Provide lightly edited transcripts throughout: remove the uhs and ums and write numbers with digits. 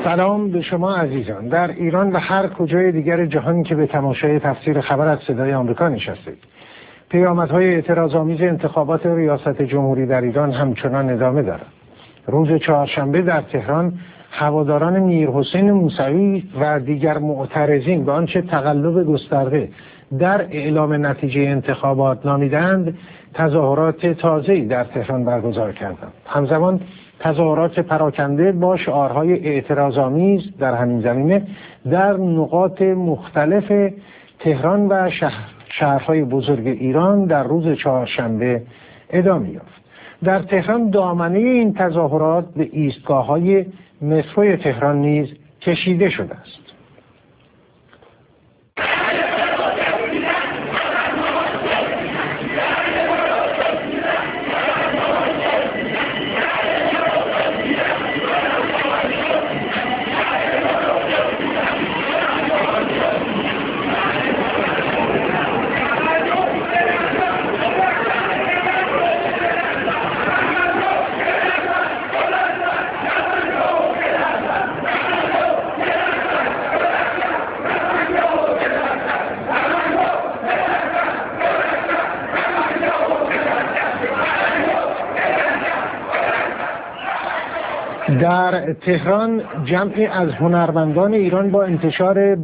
سلام به شما عزیزان در ایران و هر کجای دیگر جهان که به تماشای تفسیر خبر از صدای آمریکا نشستید. پیامدهای اعتراض‌آمیز انتخابات ریاست جمهوری در ایران همچنان ادامه دارد. روز چهارشنبه در تهران هواداران میرحسین موسوی و دیگر معترضین به آنچه تقلب گسترده در اعلام نتیجه انتخابات نامیدند تظاهرات تازه‌ای در تهران برگزار کردند. همزمان تظاهرات پراکنده با شعارهای اعتراض‌آمیز در همین زمینه در نقاط مختلف تهران و شهرهای بزرگ ایران در روز چهارشنبه ادامه یافت. در تهران دامنه این تظاهرات به ایستگاه‌های مترو تهران نیز کشیده شده است. در تهران جمعی از هنرمندان ایران با انتشار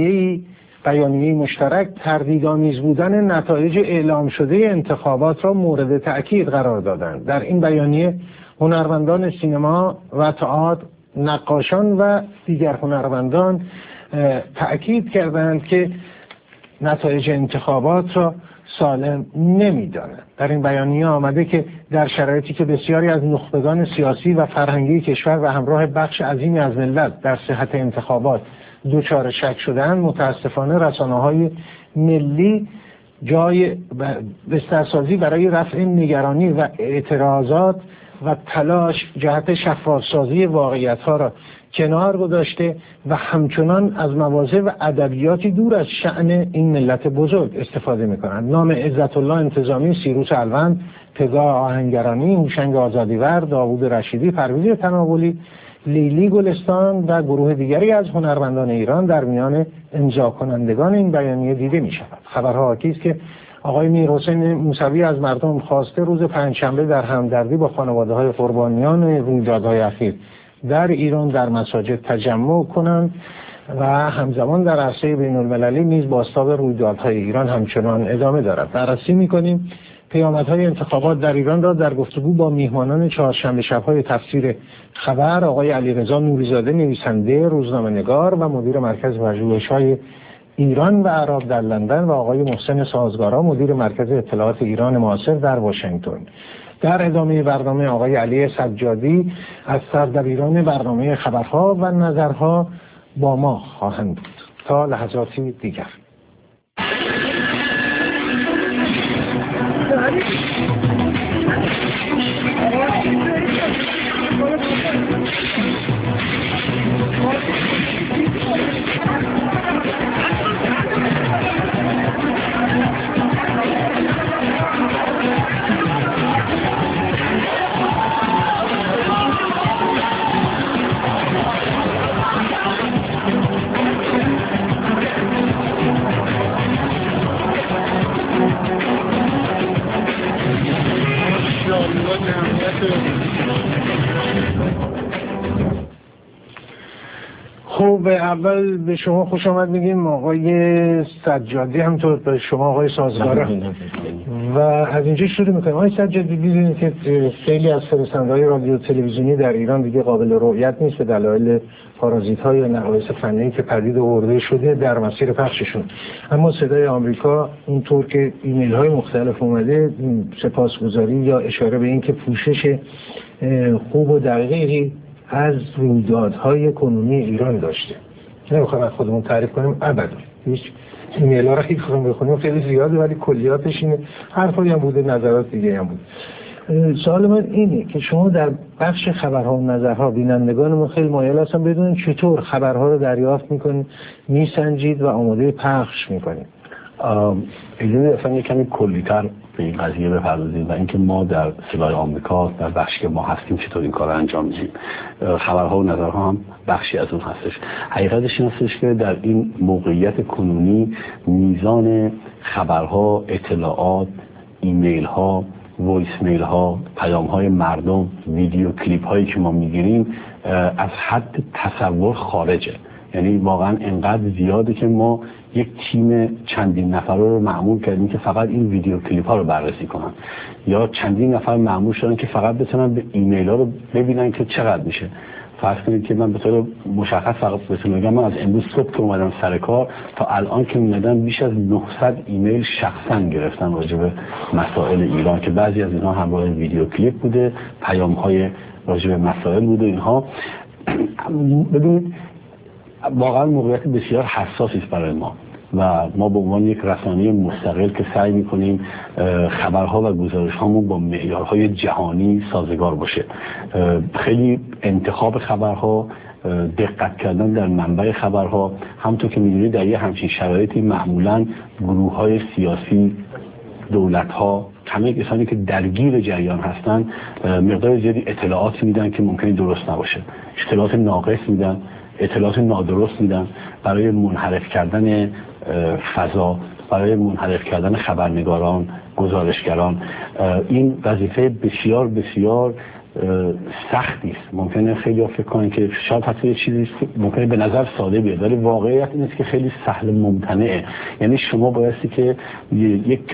بیانیه‌ای مشترک تردیدآمیز بودن نتایج اعلام شده انتخابات را مورد تأکید قرار دادند. در این بیانیه هنرمندان سینما و تئاتر، نقاشان و دیگر هنرمندان تأکید کردند که نتایج انتخابات را سالم نمی‌دانند. در این بیانیه آمده که در شرایطی که بسیاری از نخبگان سیاسی و فرهنگی کشور و همراه بخش عظیمی از ملت در صحت انتخابات دچار شک شدند، متاسفانه رسانه‌های ملی جای بسترسازی برای رفع نگرانی و اعتراضات و تلاش جهت شفاف‌سازی واقعیت‌ها را کنار گذاشته و همچنان از مواضع و ادبیاتی دور از شأن این ملت بزرگ استفاده می‌کنند. نام عزت الله انتظامی، سیروس الوند، پگاه آهنگرانی، هوشنگ آزادیور، داوود رشیدی، پرویز تناولی، لیلی گلستان و گروه دیگری از هنرمندان ایران در میان امضا کنندگان این بیانیه دیده می‌شود. خبرها حاکی است که آقای میرحسین موسوی از مردم خواسته روز پنجشنبه در همدردی با خانواده‌های قربانیان رویدادهای اخیر در ایران در مساجد تجمع کنند و همزمان در عرصه بین‌المللی نیز بازتاب رویدادهای ایران همچنان ادامه دارد. بررسی می‌کنیم پیامدهای انتخابات در ایران را در گفتگو با میهمانان چهارشنبه شب‌های تفسیر خبر، آقای علیرضا نوری‌زاده، نویسنده، روزنامه‌نگار و مدیر مرکز پژوهش‌های ایران و اعراب در لندن و آقای محسن سازگارا، مدیر مرکز اطلاعات ایران معاصر در واشنگتن. در ادامه برنامه آقای علی سجادی از سردبیران برنامه خبرها و نظرها با ما خواهند بود. تا لحظاتی دیگر. خب اول به شما خوش آمد میگیم آقای سجادی، همطور به شما آقای سازگارا، و از اینجا شروع میکنیم. آقای سجادی، دیدین که خیلی از فرستنده‌های رادیو تلویزیونی در ایران دیگه قابل رؤیت نیست به دلایل پارازیت‌های یا نقایص فنی که پدید آورده شده در مسیر پخششون، اما صدای آمریکا اونطور که ایمیل‌های مختلف اومده سپاسگزاری یا اشاره به این که پوشش خوب و دقیقی از رویدادهای کنونی ایران داشته. نمیخوایم از خودمون تعریف کنیم ابدا، هیچ ایمیل‌ها رو خیلی بخونیم خیلی زیاده، ولی کلیاتش اینه. حرفایی هم بوده، نظرات دیگه هم بود. سوال من اینه که شما در بخش خبرها و نظرها بینندگانمون خیلی مایل هستن بدونن چطور خبرها رو دریافت میکنید، میسنجید و آماده پخش میکنید. اجازه اصلا یه کمی کلی‌تر به این قضیه بپردازیم و اینکه ما در صدای آمریکا در بخشی که ما هستیم چطور این کار انجام میدیم. خبرها و نظرها هم بخشی از اون هستش. حقیقتش این هستش که در این موقعیت کنونی میزان خبرها، اطلاعات، ایمیل ها، وایس میل ها، پیام های مردم، ویدیو کلیپ هایی که ما میگیریم از حد تصور خارجه. یعنی واقعا انقدر زیاده که ما یک تیم چندین نفره رو معمول کردیم که فقط این ویدیو کلیپ ها رو بررسی کنن، یا چندین نفر معمول شدن که فقط بتونن به ایمیل ها رو ببینن که چقدر میشه. فرض کنید که من به طور مشخص فقط بهتون بگم، من از امروز صبح که اومدم سر کار تا الان که اومدم بیش از 900 ایمیل شخصا گرفتم راجع به مسائل ایران که بعضی از اینها همراه ویدیو کلیپ بوده، پیام های راجع به مسائل بوده. اینها ببینید واقعا موقعیت بسیار حساسی است برای ما و ما به عنوان یک رسانه مستقل که سعی می‌کنیم خبرها و گزارش‌هامون با معیارهای جهانی سازگار باشه. خیلی انتخاب خبرها، دقت کردن در منبع خبرها، همونطور که می‌دونید در یه همچین شرایطی معمولاً گروه‌های سیاسی، دولت‌ها، همه کسانی که درگیر جریان هستن مقدار زیادی اطلاعات میدن که ممکنه درست نباشه، اطلاعات ناقص میدن، اطلاعات نادرست میدن برای منحرف کردن فضا، برای منحرف کردن خبرنگاران، گزارشگران. این وظیفه بسیار بسیار سختی است. ممکنه خیلی فکر کنن که شاید حتی یه چیزی ممکنه به نظر ساده بیاد، ولی واقعیت این است که خیلی سهل ممتنعه. یعنی شما بایستی که یک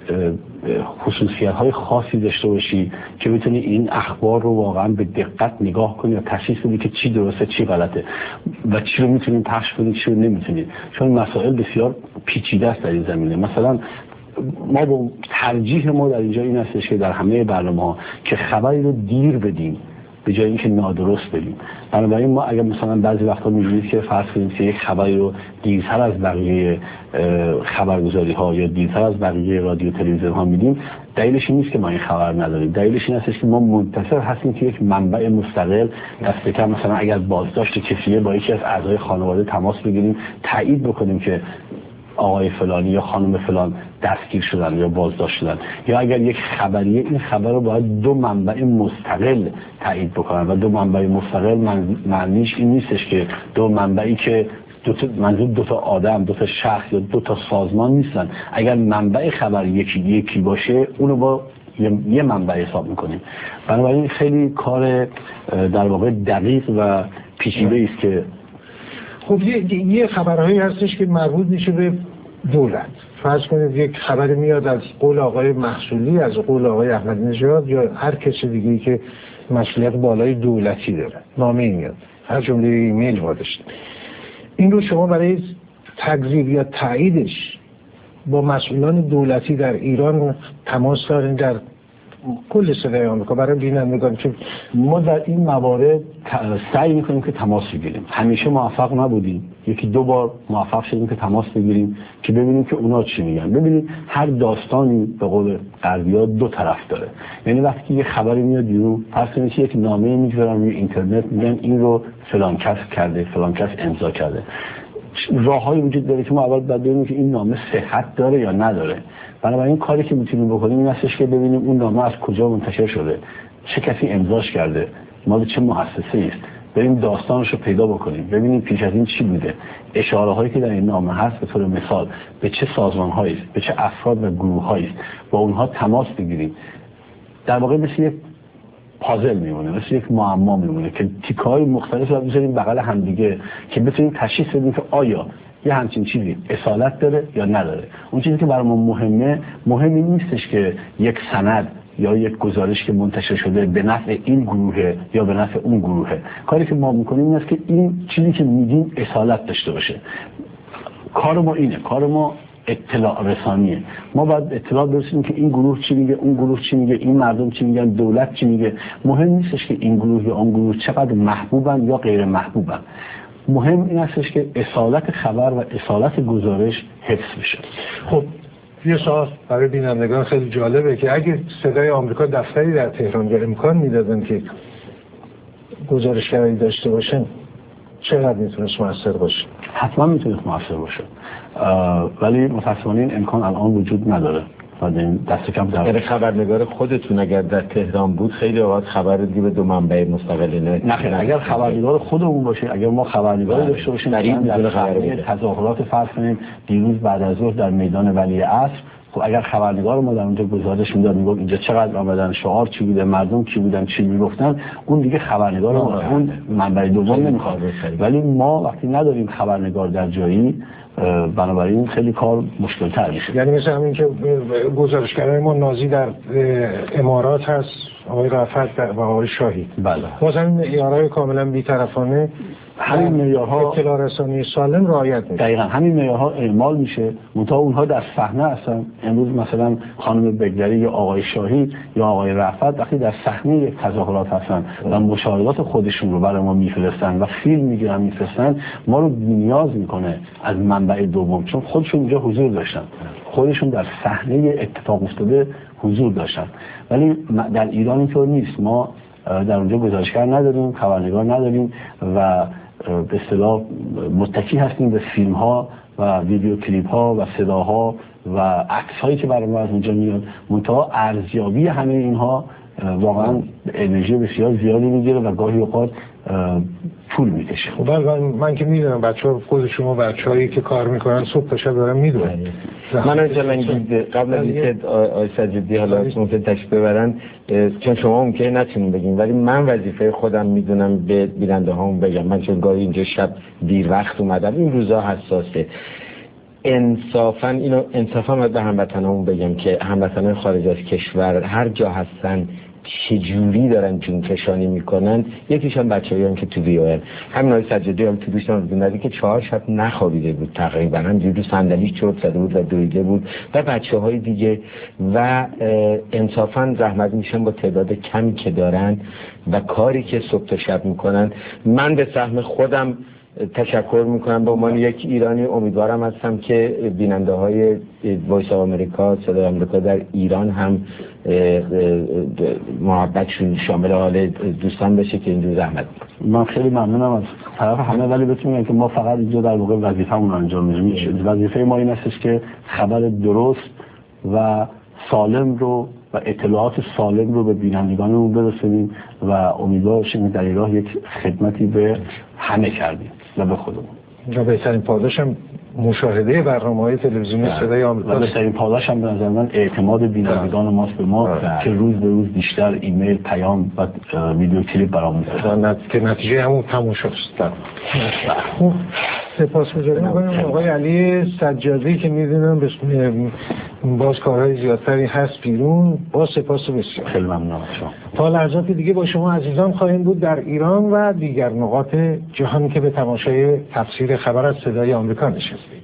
خصوصیت‌های خاصی داشته باشی که بتونی این اخبار رو واقعا به دقت نگاه کنی و تشخیص بدی که چی درسته چی غلطه و چی رو میتونید پخش کنید چی رو نمیتونید، چون مسائل بسیار پیچیده است در این زمینه. مثلا ما با ترجیح ما در اینجا این هستش که در همه برنامه‌ها که خبری رو دیر بدیم به جای اینکه نادرست بدیم. بنابراین ما اگر مثلا بعضی وقتا می‌بینید که فرض کنید که یک خبری رو دیرتر از بقیه خبرگزاری‌ها یا دیرتر از بقیه رادیو تلویزیون‌ها میدیم، دلیلش این نیست که ما این خبر نداریم. دلیلش این هستش که ما منتظر هستیم که یک منبع مستقل دست کم مثلا اگر بازداشت کسیه با یکی از اعضای خانواده تماس بگیریم، تایید بکنیم که آقای فلانی یا خانم فلان دستگیر شدن یا بازداشت شدن، یا اگر یک خبریه این خبر رو باید دو منبع مستقل تایید بکنن و دو منبع مستقل معنیش این نیستش که دو منبعی که منظور دو تا آدم، دو تا شخص یا دو تا سازمان نیستن. اگر منبع خبر یکی باشه اونو با یه منبع حساب میکنیم. بنابراین خیلی کار در واقع دقیق و پیچیده است که خب یه خبرهایی هستش که مربوط میشه به دولت. فرض کنید یک خبری میاد از قول آقای محصولی، از قول آقای احمدی نژاد یا هر کسی دیگه‌ای که مسئولیت بالای دولتی داره، نامه میاد، هر جمله ایمیل وارد. این رو شما برای تکذیب یا تاییدش با مسئولان دولتی در ایران تماس دارین در کل صدای آمریکا برای بینندگان که ما در این موارد سعی میکنیم که تماس بگیریم. همیشه موفق نبودیم، یکی دو بار موفق شدیم که تماس بگیریم که ببینیم که اونا چی میگن. ببینید هر داستانی به قول غربی‌ها دو طرف داره. یعنی وقتی یه خبری میاد بیرون، فرض کنید یک نامه میذارن روی اینترنت میگن این رو فلان کس کرده، فلان کس امضا کرده. راههایی وجود داره که ما اول باید ببینیم که این نامه صحت داره یا نداره. بنابراین کاری که میتونیم بکنیم این هستش که ببینیم اون نامه از کجا منتشر شده، چه کسی امضاش کرده، مال چه مؤسسه‌ای است، بریم داستانش رو پیدا بکنیم، ببینیم پیش از این چی بوده، اشاره هایی که در این نامه هست به طور مثال به چه سازمان‌هایی است، به چه افراد و گروه‌هایی است، با اونها تماس بگیریم. در واقع مثل یک پازل میمونه، مثل یک معما میمونه که تیکه‌های مختلف رو بذاریم بغل هم دیگه که بتونیم تشخیص بدیم که آیا یه همچین چیزی اصالت داره یا نداره. اون چیزی که برای ما مهم این نیستش که یک سند یا یک گزارش که منتشر شده به نفع این گروه یا به نفع اون گروهه. کاری که ما میکنیم این است که این چیزی که میگیم اصالت داشته باشه. کار ما اینه، کار ما اطلاع رسانیه. ما باید اطلاع برسونیم که این گروه چی میگه، اون گروه چی میگه، این مردم چی میگن، دولت چی میگه. مهم نیستش که این گروه یا اون گروه چقدر محبوبن یا غیر محبوبن. مهم این هستش که اصالت خبر و اصالت گزارش حفظ بشه. خب یه سوال برای بینندگان خیلی جالبه که اگه صدای آمریکا دفتری در تهران یا امکان میدادن که گزارشگری داشته باشن، چقدر میتونست موثر باشه؟ حتما میتونست موثر باشه، ولی متاسفانه این امکان الان وجود نداره و دست کم در خبرنگار خودتون اگر در تهران بود خیلی اوقات خبر دیگه به دو منبع مستقل نه اگر خبرنگار خودمون باشه، اگر ما خبرنگاری داشته باشیم در این تظاهرات فرض کنیم دیروز بعد از ظهر در میدان ولیعصر، خب اگر خبرنگار ما در اونجا گزارش میداد میگفت اینجا چقدر آمدن، شعار چی بوده، مردم کی بودن، چی میگفتن، اون دیگه خبرنگار ما، اون منبع دوم نمیخواد. ولی ما وقتی نداریم خبرنگار در جایی، بنابراین خیلی کار مشکل تر میشه. یعنی مثل همین که گزارشگرای ما نازی در امارات هست، آقای رفعت و آقای شاهی، بله، مثلا معیارهای کاملا بی‌طرفانه، همین معیارها اطلاع رسانی سالم رعایت میشه. دقیقاً همین معیارها اعمال میشه، منتها اونها در صحنه هستن. امروز مثلا خانم بگدری یا آقای شاهی یا آقای رفعت وقتی در صحنه یک تظاهرات هستن و مشاهدات خودشون رو برای ما میفرستن و فیلم میگیرن میفرستن، ما رو نیاز میکنه از منبع دوم، چون خودشون اینجا حضور داشتن، خودشون در صحنه اتفاق افتاده حضور داشتن. ولی در ایران اینطور نیست، ما در اونجا گزارشگر نداریم، خبرنگار نداریم و به اصطلاح متکی هستیم به فیلم ها و ویدیو کلیپ ها و صداها و عکس هایی که برای ما از اونجا میاد. منتها ارزیابی همه اینها واقعا انرژی بسیار زیادی میگیره و گاهی اوقات طول میکشه. خب من که میدونم بچه‌ها، خود شما بچه‌هایی که کار میکنن صبح تا شب دارن میدونن. من از قبل از اینکه آقای سجادی حالا ممکن تشریف ببرن، چون شما ممکنه نتونین بگین، ولی من وظیفه خودم میدونم به بیننده هامون بگم. من چون گاهی اینجا شب دیر وقت اومدم، این روزا حساسه، انصافا باید به هموطنامون بگم که هموطنان خارج از کشور هر جا هستن چجوری دارن جون کشانی میکنن. یکیشون بچه‌هایی که تو وی‌آر، همین آقای سجادی هم تو دوستان دیدن که 4 شب نخوابیده بود تقریبا، هم رو صندلیش چرت زده بود و دویده بود و بچه‌های دیگه، و انصافا زحمت میشن با تعداد کمی که دارن و کاری که صبح تا شب میکنن. من به سهم خودم تشکر میکنم به عنوان یک ایرانی. امیدوارم هستم که بیننده های وایس آف امریکا، صدای آمریکا در ایران هم محبتشون شامل حال دوستان بشه که اینجور زحمت میکنم. من خیلی ممنونم از طرف همه، ولی بتونیم که ما فقط اینجا در واقع وظیفه‌مون انجام میدیم. وظیفه ما این هستش که خبر درست و سالم رو و اطلاعات سالم رو به بینندگانمون برسونیم و امیدوار باشیم در این راه یک خدمتی به همه کردیم و به خودمون. و بهترین پاداش هم مشاهده برنامه‌های تلویزیونی صدای آمریکا و بهترین پاداش هم به نظر من اعتماد بینندگان ماست به ما که روز به روز بیشتر ایمیل، پیام و ویدیو کلیپ برامون می‌فرستن که نتیجه همون تماشاست. خوب، سپاسگزارم آقای علی سجادی که می‌دونم باز کارهای زیادتری هست بیرون. با سپاس بسیار. خیلی ممنونم از شما. تا لحظات دیگه با شما عزیزان خواهیم بود در ایران و دیگر نقاط جهان که به تماشای تفسیر خبر از صدای آمریکا نشستید.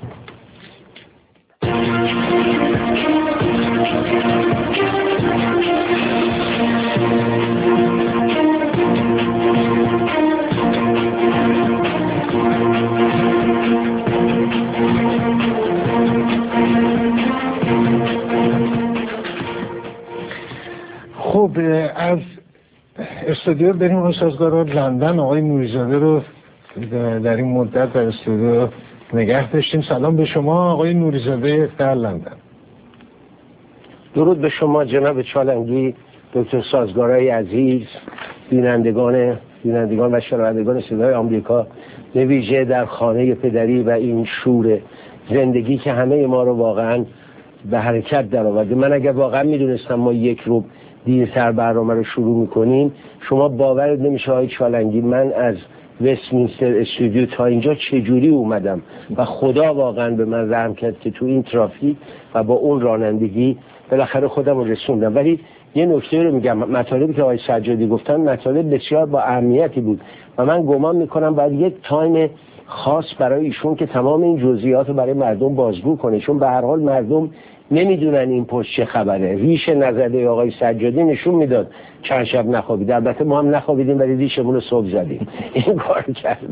خب از استودیو بریم آقای سازگارا لندن. آقای نوریزاده رو در این مدت در استودیو نگه داشتیم. سلام به شما آقای نوریزاده در لندن. درود به شما جناب چالنگی، دکتر سازگارای عزیز، بینندگان و شنوندگان صدای آمریکا، به ویژه در خانه پدری و این شور زندگی که همه ما رو واقعا به حرکت در آورده. من اگر واقعا میدونستم ما یک رو دیرتر برنامه رو شروع میکنیم، شما باورت نمیشه آقای چالنگی من از وستمینستر استودیو تا اینجا چجوری اومدم و خدا واقعا به من رحم کرد که تو این ترافیک و با اون رانندگی بالاخره خودم رو رسوندم. ولی یه نکته رو میگم، مطالبی که آقای سجادی گفتن مطالب بسیار با اهمیتی بود و من گمان میکنم باید یک تایم خاص برای ایشون که تمام این جزئیات رو برای مردم بازگو کنه، چون به هر حال مردم نمیدونن این پشت چه خبره. ریش نزده آقای سجادی نشون میداد چند شب نخوابید. البته ما هم نخوابیدیم ولی ریشمون رو صبح زدیم. این کار کردیم.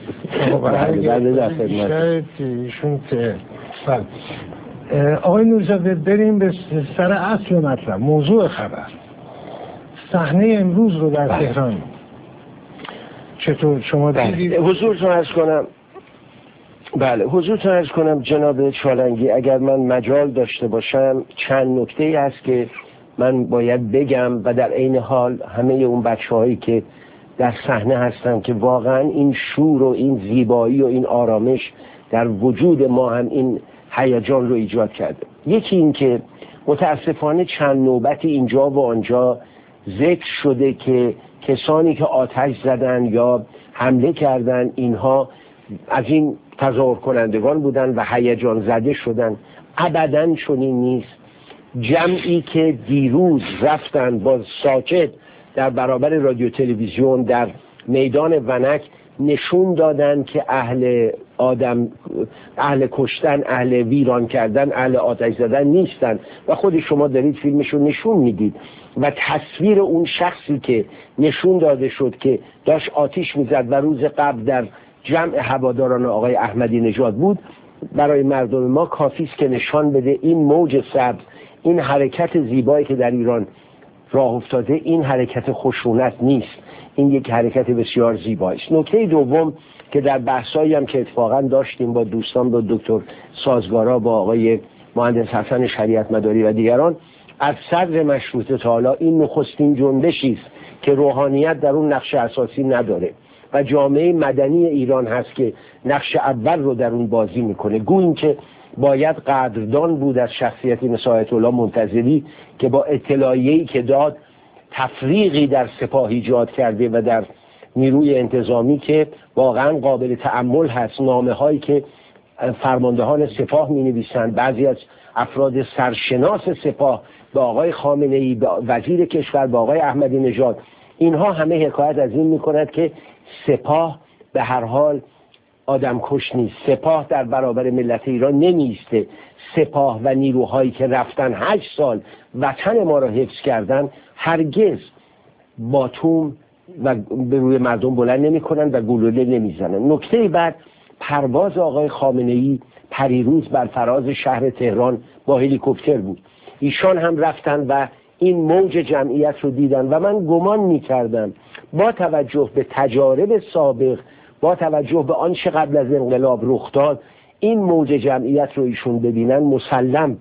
آقای نوریزاده بریم به سر اصل مطلب، موضوع خبر. صحنه امروز رو در تهران چطور شما دیدید؟ حضورتون عرض کنم بله، حضورتون عرض کنم جناب چالنگی، اگر من مجال داشته باشم چند نکته هست که من باید بگم و در عین حال همه اون بچه‌هایی که در صحنه هستن که واقعا این شور و این زیبایی و این آرامش در وجود ما هم این هیجان رو ایجاد کرده. یکی این که متاسفانه چند نوبتی اینجا و آنجا ذکر شده که کسانی که آتش زدن یا حمله کردن اینها از این تظاهر کنندگان بودن و هیجان زده شدن. ابداً چنین نیست. جمعی که دیروز رفتن با ساکت در برابر رادیو تلویزیون در میدان ونک نشون دادن که اهل کشتن، اهل ویران کردن، اهل آتش زدن نیستن و خود شما دارید فیلمشون نشون میدید و تصویر اون شخصی که نشون داده شد که داشت آتش میزد و روز قبل در جمع هواداران آقای احمدی نژاد بود برای مردم ما کافی است که نشان بده این موج سبز، این حرکت زیبایی که در ایران راه افتاده، این حرکت خشونت نیست، این یک حرکت بسیار زیبایی است. نکته دوم که در بحثایی هم که اتفاقا داشتیم با دوستان، با دکتر سازگارا، با آقای مهندس حسن شریعت مداری و دیگران، از صدر مشروطه تا حالا این نخستین جنبشی است که روحانیت در اون نقش اساسی نداره و جامعه مدنی ایران هست که نقش اول رو در اون بازی میکنه. گویی که باید قدردان بود از شخصیتی مثل آیت الله منتظری که با اطلاعیه‌ای که داد تفریقی در سپاه ایجاد کرده و در نیروی انتظامی که واقعا قابل تأمل هست. نامه‌هایی که فرماندهان سپاه می‌نویسند، بعضی از افراد سرشناس سپاه به آقای خامنه‌ای، به وزیر کشور، به آقای احمدی نژاد، اینها همه حکایت از این می‌کند که سپاه به هر حال آدم کش نیست. سپاه در برابر ملت ایران نمیسته. سپاه و نیروهایی که رفتن 8 سال وطن ما را حفظ کردن هرگز باتوم و به روی مردم بلند نمی کنن و گلوله نمی زنن. نکته بعد، پرواز آقای خامنه‌ای پریروز بر فراز شهر تهران با هلیکوپتر بود. ایشان هم رفتن و این موج جمعیت رو دیدن و من گمان می کردم با توجه به تجارب سابق، با توجه به آنچه قبل از انقلاب رخ داد، این موج جمعیت رو ایشون ببینن مسلم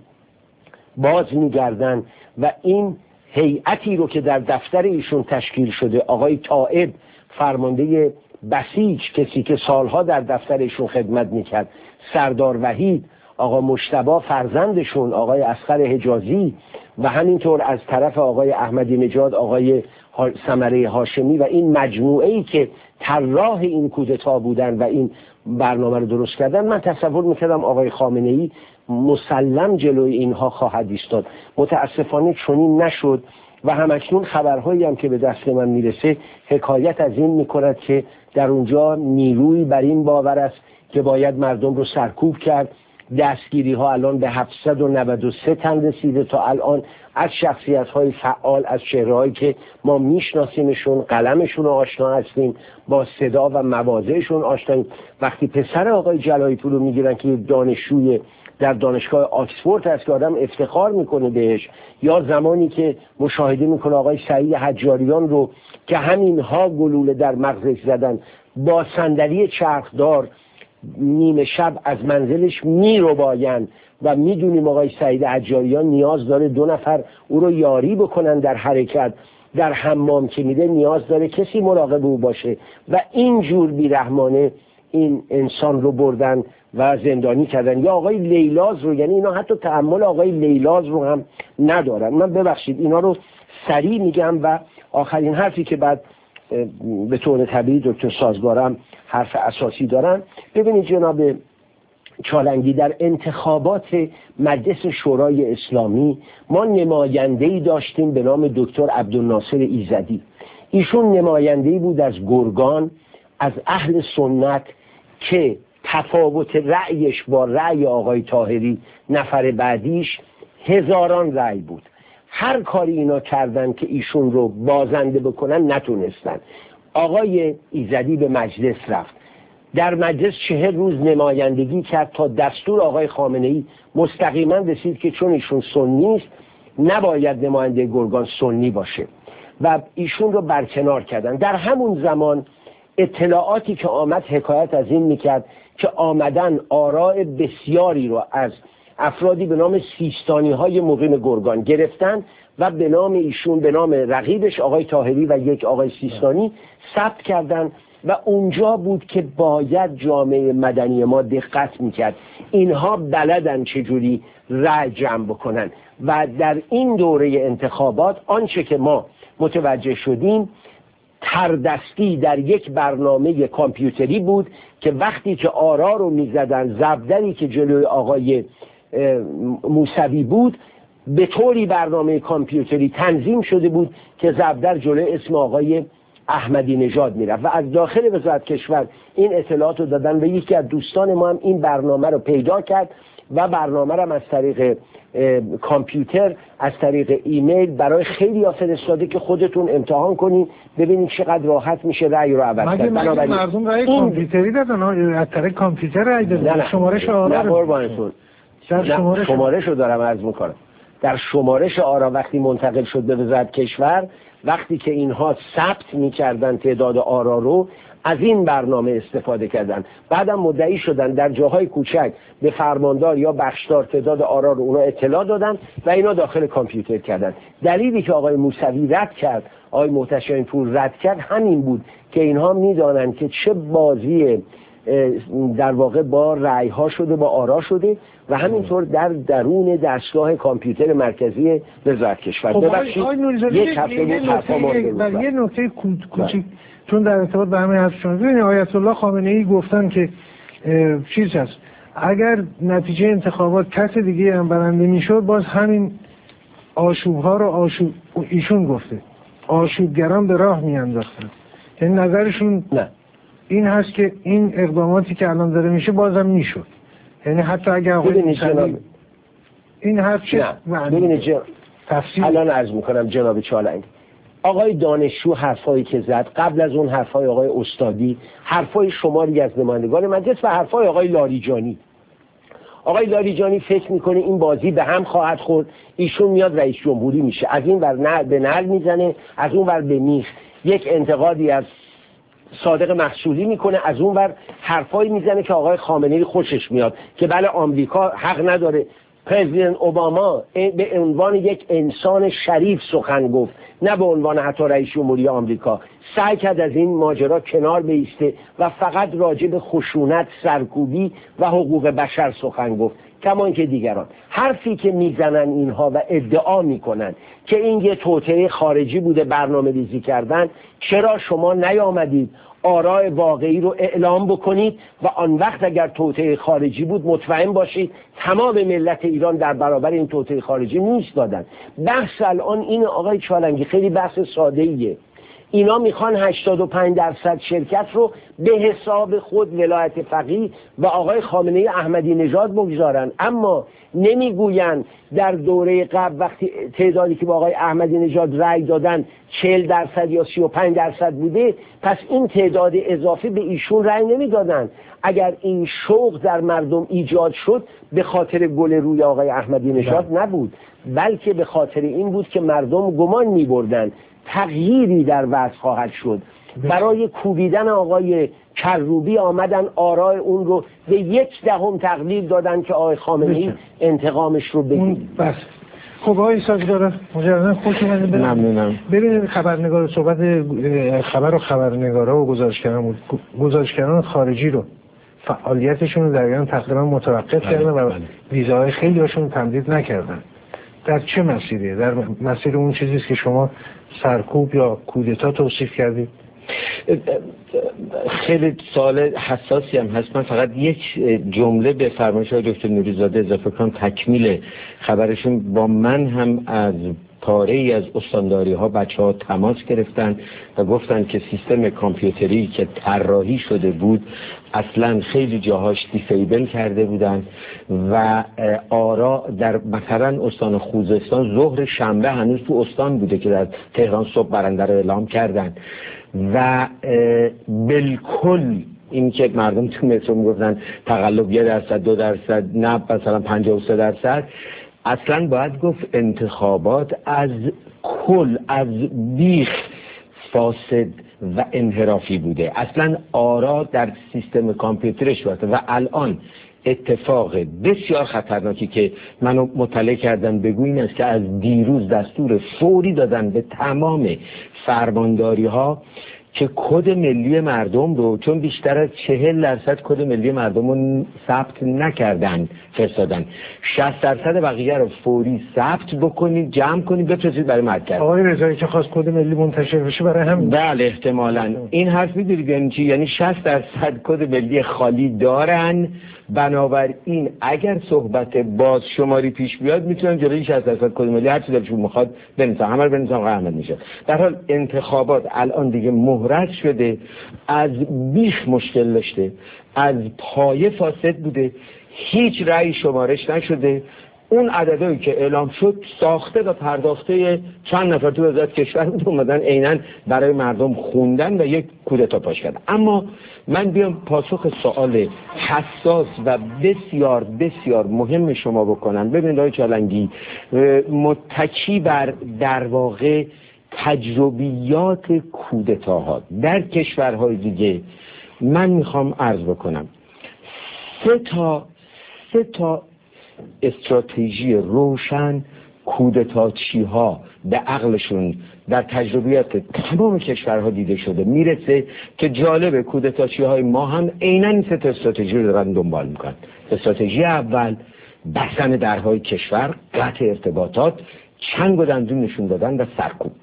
باز میگردن و این هیئتی رو که در دفتر ایشون تشکیل شده، آقای طائب فرمانده بسیج، کسی که سالها در دفتر ایشون خدمت میکرد، سردار وحید، آقا مجتبی فرزندشون، آقای اصغر حجازی و همینطور از طرف آقای احمدی نژاد آقای ثمره هاشمی و این مجموعه‌ای که طراح این کودتا بودن و این برنامه رو درست کردن، من تصور میکردم آقای خامنه‌ای مسلم جلوی اینها خواهد ایستاد. متاسفانه چنین نشد و همکنون خبرهایی هم که به دست من میرسه حکایت از این میکند که در اونجا نیروی بر این باور است که باید مردم رو سرکوب کرد. دستگیری ها الان به 793 تن رسیده تا الان از شخصیت های فعال، از چهره هایی که ما میشناسیمشون، قلمشون رو آشنا هستیم، با صدا و مواضعشون آشناییم. وقتی پسر آقای جلایی پور رو میگیرن که دانشجوی در دانشگاه آکسفورد هست که آدم افتخار میکنه بهش، یا زمانی که مشاهده میکنه آقای سعید حجاریان رو که همینها گلوله در مغزش زدن، با صندلی چرخدار نیمه شب از منزلش میربایند و میدونیم آقای سعید حجاریان نیاز داره 2 نفر او رو یاری بکنن در حرکت، در حمام که میده نیاز داره کسی مراقب او باشه و اینجور بیرحمانه این انسان رو بردن و زندانی کردن. یا آقای لیلاز رو، یعنی اینا حتی تحمل آقای لیلاز رو هم ندارن. من ببخشید اینا رو سریع میگم و آخرین حرفی که بعد به طور طبیعی دکتر سازگارم حرف اساسی دارن. ببینید جناب چالنگی، در انتخابات مجلس شورای اسلامی ما نماینده‌ای داشتیم به نام دکتر عبدالناصر ایزدی. ایشون نماینده‌ای بود از گرگان، از اهل سنت که تفاوت رأیش با رأی آقای طاهری نفر بعدیش هزاران رأی بود. هر کاری اینا کردن که ایشون رو بازنده بکنن نتونستن. آقای ایزدی به مجلس رفت، در مجلس 40 روز نمایندگی کرد تا دستور آقای خامنه‌ای مستقیما رسید که چون ایشون سنی است نباید نماینده گرگان سنی باشه و ایشون رو برکنار کردن. در همون زمان اطلاعاتی که آمد حکایت از این میکرد که آمدن آراء بسیاری رو از افرادی به نام سیستانی های مقیم گرگان گرفتن و به نام ایشون، به نام رقیبش آقای طاهری و یک آقای سیستانی ثبت کردن و اونجا بود که باید جامعه مدنی ما دقت میکرد اینها بلدن چجوری رأی جمع بکنن. و در این دوره انتخابات آنچه که ما متوجه شدیم تردستی در یک برنامه کامپیوتری بود که وقتی که آرا رو میزدن، زبدری که جلوی آقای موسوی بود به طوری برنامه کامپیوتری تنظیم شده بود که زبدر جلوی اسم آقای احمدی نژاد میرفت و از داخل وزارت کشور این اطلاعات رو دادن و یکی از دوستان ما هم این برنامه رو پیدا کرد و برنامه رو از طریق کامپیوتر، از طریق ایمیل برای خیلی ها فرستاده که خودتون امتحان کنین ببینید چقدر راحت میشه رأی رو عوض کرد. مگه مردم رأی کامپیوتری دادن؟ از طریق کامپیوتر رأی دادن؟ شمارش آرا رو شمارش رو دارم عرض میکنم. در شمارش آرا وقتی منتقل شد به وزارت کشور، وقتی که اینها ثبت میکردن تعداد آرا رو، از این برنامه استفاده کردن. بعدم مدعی شدن در جاهای کوچک به فرماندار یا بخشدار تعداد آرا رو اونا اطلاع دادن و اینا داخل کامپیوتر کردن. دلیلی که آقای موسوی رد کرد، آقای محتشم پور رد کرد همین بود که اینها میدانن که چه بازی در واقع با رأی ها شده، با آرا شده و همینطور در درون دستگاه کامپیوتر مرکزی وزارت کشور. ببخشید یک هفته بود یه نکته کوچیک چون در ارتباط به همین حرف شما، ببینید آیت الله خامنه ای گفتن که چیز هست اگر نتیجه انتخابات کس دیگه هم برنده میشد باز همین آشوبها رو ایشون گفته آشوبگران به راه میانداختن. یعنی نظرشون نه این هست که این اقداماتی که الان داره میشه بازم میشد. یعنی حتی اگر این حرف چه ببینید الان عرض میکنم جناب چالنگ، آقای دانشجو حرفایی که زد قبل از اون حرفای آقای استادی، حرفای شماری از نمایندگان مجلس و حرفای آقای لاریجانی. آقای لاریجانی فکر میکنه این بازی به هم خواهد خورد، ایشون میاد رئیس جمهوری میشه، از این ور به نعل میزنه، از اون ور به میخ. یک انتقادی از صادق محصولی میکنه، از اون ور حرفایی میزنه که آقای خامنه‌ای خوشش میاد که بله آمریکا حق نداره. پرزیدنت اوباما به عنوان یک انسان شریف سخن گفت، نه به عنوان حتی رئیس جمهوری آمریکا. سعی کرد از این ماجرا کنار بیسته و فقط راجع به خشونت، سرکوبی و حقوق بشر سخن گفت، کمان که دیگران. حرفی که میزنن اینها و ادعا میکنن که این یه توطئه خارجی بوده برنامه ریزی کردن، چرا شما نیامدید آراء واقعی رو اعلام بکنید و آن وقت اگر توطئه خارجی بود مطمئن باشید تمام ملت ایران در برابر این توطئه خارجی میایستادن. بحث الان این آقای چالنگی خیلی بحث ساده ایه. اینا میخوان 85% شرکت رو به حساب خود ولایت فقیه و آقای خامنه‌ای احمدی نژاد بگذارن، اما نمیگوین در دوره قبل وقتی تعدادی که با آقای احمدی نژاد رأی دادن 40% یا 35% بوده، پس این تعداد اضافی به ایشون رأی نمیدادن. اگر این شوق در مردم ایجاد شد به خاطر گل روی آقای احمدی نژاد نبود، بلکه به خاطر این بود که مردم گمان می‌بردن تغییری در وضع خواهد شد. برای کوبیدن آقای کروبی آمدن آراء اون رو به 1/10 تقلیل دادن که آقای خامنه‌ای انتقامش رو بگیره. بس خب آقای سازگار مجددا خوش اومدید. ممنونم. ببینید خبرنگار صحبت خبر و خبرنگارا و گزارشگران خارجی رو فعالیتشون رو در ایران تقریبا متوقف کردن و ویزاهای خیلی هاشون تمدید نکردن. در چه مسیریه؟ در مسیر اون چیزیست که شما سرکوب یا کودتا توصیف کردید؟ خیلی سوال حساسی هم هست. من فقط یک جمله به فرمایش دکتر نوری‌زاده اضافه کنم تکمیل خبرشون. با من هم از پاره‌ای از استانداری ها بچه‌ها تماس گرفتن و گفتن که سیستم کامپیوتری که طراحی شده بود اصلا خیلی جاهاش دیسیبل کرده بودن و آرا در مثلا استان خوزستان ظهر شنبه هنوز تو استان بوده که در تهران صبح برنده رو اعلام کردن و بالکل این که مردم تو مترو میگفتن تقلب 1%، 2%، نه مثلا 53%. اصلا باید گفت انتخابات از کل از بیخ فاسد و انحرافی بوده. اصلا آرا در سیستم کامپیوترش بوده و الان اتفاق بسیار خطرناکی که منو مطلع کردن بگو این است که از دیروز دستور فوری دادن به تمام فرمانداری ها که کد ملی مردم رو، چون بیشتر از 40% کد ملی مردم رو ثبت نکردن فرستادن، 60% بقیه رو فوری ثبت بکنید، جمع کنید، بفرستید برای مرکز. آقای رضایی که خواست کد ملی منتشر بشه برای هم. بله احتمالاً این حرف می‌دونید یعنی چی؟ یعنی 60% کد ملی خالی دارن، بنابراین اگر صحبت باز شماری پیش بیاد میتونن جلوی 60% کد ملی هر چی دلشون میخواد بنویسن، همه رو بنویسن آقای احمد میشه. در حال انتخابات الان دیگه مهرز شده، از بیخ مشکل داشته، از پایه فاسد بوده، هیچ رأی شمارش نشده. اون عددهایی که اعلام شد ساخته و پرداخته چند نفر تو وزارت کشور بود، اومدن عیناً برای مردم خوندن و یک کودتا پاش کردن. اما من بیام پاسخ سوال حساس و بسیار بسیار مهم شما بکنم. ببینید آقای چالنگی، متکی بر در واقع تجربیات کودتاها در کشورهای دیگه، من میخوام عرض بکنم سه تا استراتژی روشن کودتاچی ها به عقلشون در تجربیات تمام کشورها دیده شده میرسه که جالب کودتاچی های ما هم عیناً این سه تا استراتژی رو دارن دنبال میکنن. استراتژی اول بستن درهای کشور، قطع ارتباطات، چنگ و دندون نشون دادن و سرکوب.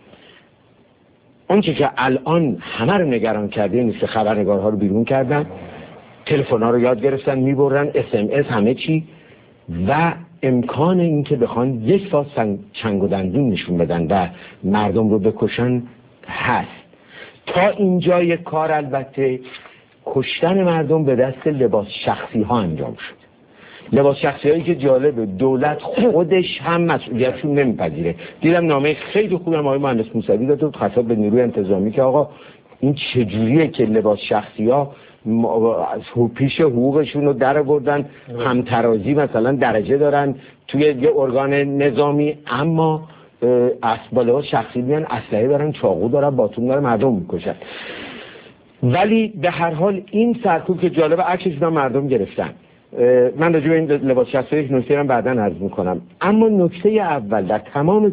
اون چیزی که الان همه رو نگران کرده نیست که خبرنگارها رو بیرون کردن، تلفن‌ها رو یاد گرفتن میبرن، SMS همه چی، و امکان این که بخوان یک فاز چنگ و دندون نشون بدن و مردم رو بکشن هست. تا اینجای کار البته کشتن مردم به دست لباس شخصی ها انجام شد. لباس شخصی هایی که جالبه دولت خودش هم مسئولیتشون نمیپذیره. دیدم نامه خیلی خوبی آقای مهندس موسوی داد خطاب به نیروی انتظامی که آقا این چجوریه که لباس شخصی ها از پیش حقوقشون رو در بردن، همترازی مثلا درجه دارن توی یه ارگان نظامی، اما با لباس شخصی میان اسلحه دارن، چاقو دارن، باتون دارن، مردم میکشن. ولی به هر حال این سرکوب که جالبه عکسش مردم گرفتن. من راجع به این لباس شخصی یک نکته رو بعداً عرض میکنم. اما نکته اول در تمام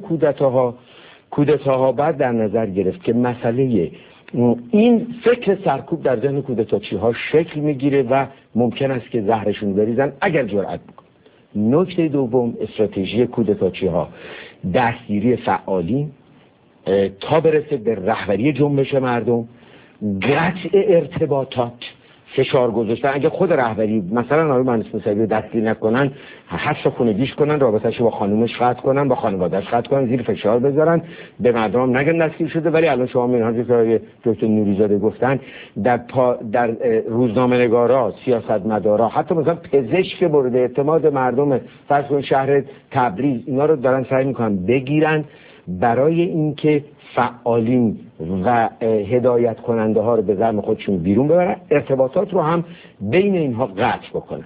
کودتاها باید در نظر گرفت که مسئله این فکر سرکوب در ذهن کودتاچی ها شکل میگیره و ممکن است که زهرشون بریزن اگر جرأت بکنن. نکته دوم استراتژی کودتاچی ها دستگیری فعالین تا برسه به رهبری جنبش مردم، قطع ارتباطات، فشار گذاشتن. اگه خود رهبری مثلا آقای مهندس موسوی دستگیر نکنن، حبس خونگیش کنن، رابطه‌شو با خانومش قطع کنن، با خانواده‌اش قطع کنن، زیر فشار بذارن، به مردم نگن دستگیر شده. ولی الان شما می‌بینید که دکتر نوری‌زاده گفتن در روزنامه‌نگارا، سیاستمدارا، حتی مثلا پزشک مورد اعتماد مردم فرض کن شهر تبریز، اینا رو دارن سعی می‌کنن بگیرن برای اینکه فعالین و هدایت کننده ها رو به زعم خودشون بیرون ببرن، ارتباطات رو هم بین اینها قطع بکنن.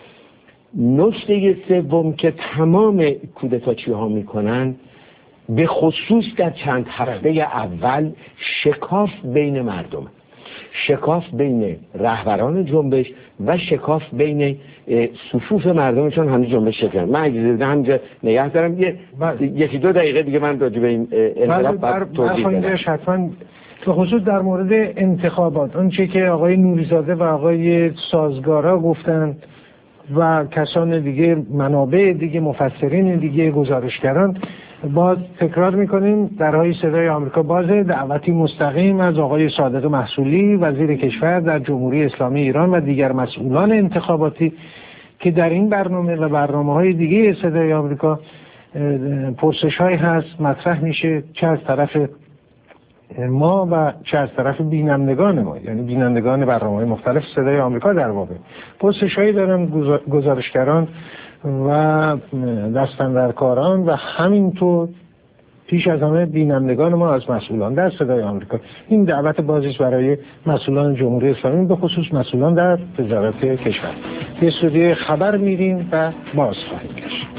نکته سوم که تمام کودتاچی ها میکنن، به خصوص در چند هفته اول، شکاف بین مردم، شکاف بین رهبران جنبش و شکاف بین صفوف مردم، چون همه جنبش شکن. من اجازه همینجا نگه دارم یکی دو دقیقه دیگه من راجع به این انحراف توضیح بدم. حتما به خصوص در مورد انتخابات اون چیزی که آقای نوری‌زاده و آقای سازگارا گفتن و کسان دیگه، منابع دیگه، مفسرین دیگه، گزارشگران، باز تکرار میکنیم درهای صدای آمریکا بازه. دعوتی مستقیم از آقای صادق محصولی وزیر کشور در جمهوری اسلامی ایران و دیگر مسئولان انتخاباتی که در این برنامه و برنامه‌های دیگه صدای آمریکا پرسش‌هایی هست مطرح میشه، چه از طرف ما و چه از طرف بینندگان ما، یعنی بینندگان برنامه‌های مختلف صدای آمریکا. در واقع پرسش‌هایی دارن گزارشگران و دستاندرکاران و همینطور پیش از همه بینندگان ما از مسئولان در صدای آمریکا. این دعوت بازی است برای مسئولان جمهوری اسلامی، به خصوص مسئولان در وزارت کشور. یه استودیو خبر میریم و باز خواهیم گشت.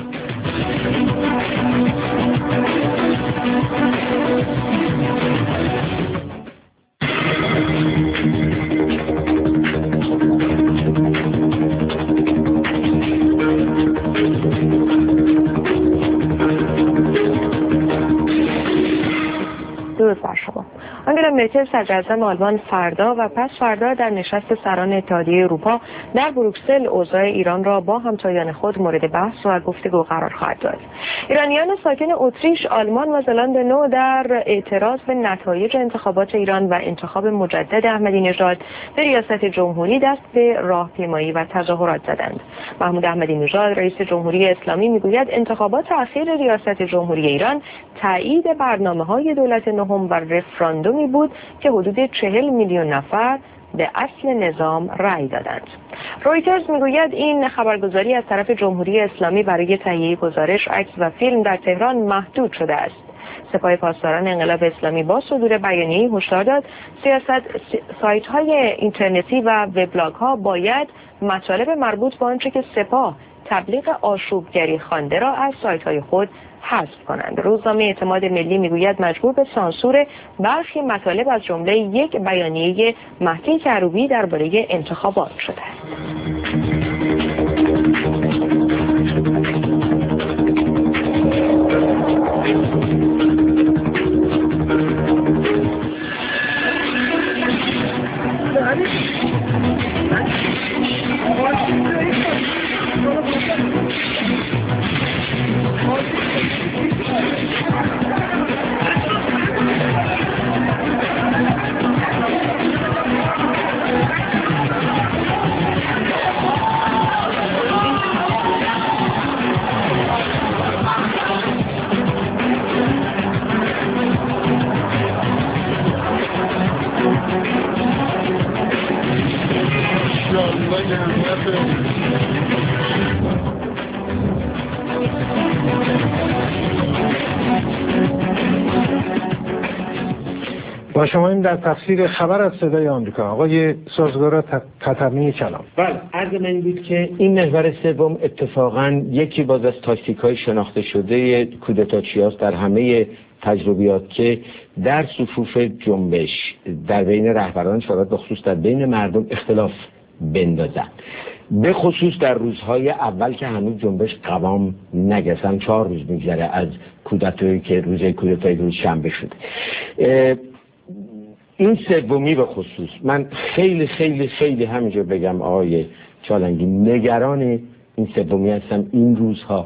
کمیته صدراعظم آلمان فردا و پس فردا در نشست سران اتحادیه اروپا در بروکسل اوضاع ایران را با همتایان خود مورد بحث و گفتگو قرار خواهد داد. ایرانیان ساکن اتریش، آلمان و زلاند نو در اعتراض به نتایج انتخابات ایران و انتخاب مجدد احمدی نژاد به ریاست جمهوری دست به راهپیمایی و تظاهرات زدند. محمود احمدی نژاد رئیس جمهوری اسلامی میگوید انتخابات اخیر ریاست جمهوری ایران تایید برنامه‌های دولت نهم و رفراندومی بود که حدود 40 میلیون نفر به اصل نظام رأی دادند. رویترز میگوید این خبرگزاری از طرف جمهوری اسلامی برای تهیه گزارش، عکس و فیلم در تهران محدود شده است. سپاه پاسداران انقلاب اسلامی با صدور بیانیه‌ای هشدار داد سایت‌های اینترنتی و وبلاگ‌ها باید مطالب مربوط به آنچه که سپاه تبلیغ آشوبگری خوانده را از سایت‌های خود حذف کنند. روزنامه اعتماد ملی میگوید مجبور به سانسور برخی مطالب از جمله یک بیانیه مهدی کروبی درباره انتخابات شده است. با شما این در تفسیر خبر از صدای آمریکا. آقای سازگارا تطمی کلام. بله، عرض من بود که این محور سوم اتفاقا یکی باز از تاکتیک‌های شناخته شده کودتاچیاست در همه تجربیات که در صفوف جنبش در بین رهبران شورای به خصوص در بین مردم اختلاف بندازن، به خصوص در روزهای اول که هنوز جنبش قوام نگرفتن. 4 روز میگذره از کودتایی که روز کودتای روز شنبه شده. این سومی به خصوص من خیلی خیلی خیلی همینجا بگم آقای چالنگی نگران این سومی هستم این روزها،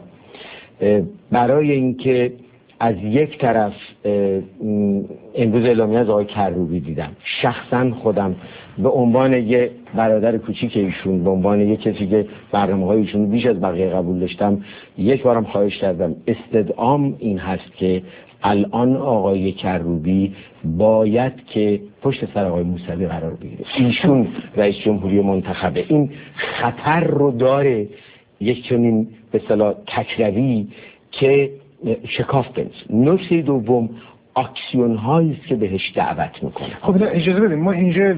برای اینکه از یک طرف امروز اعلامیه از آقای کروبی دیدم، شخصا خودم به عنوان یه برادر کوچیک ایشون، به عنوان یه کسی که برنامه‌های ایشون بیش از بقیه قبول داشتم، یک بارم خواهش کردم استدعام این هست که الان آقای کروبی باید که پشت سر آقای موسوی قرار بگیره. ایشون رئیس جمهوری منتخبه، این خطر رو داره یک چنین به اصطلاح تکروی که شکاف بنز. نکته دوم اکسیون هایی است که بهش دعوت میکنه. خب اجازه بدیم، ما اینجا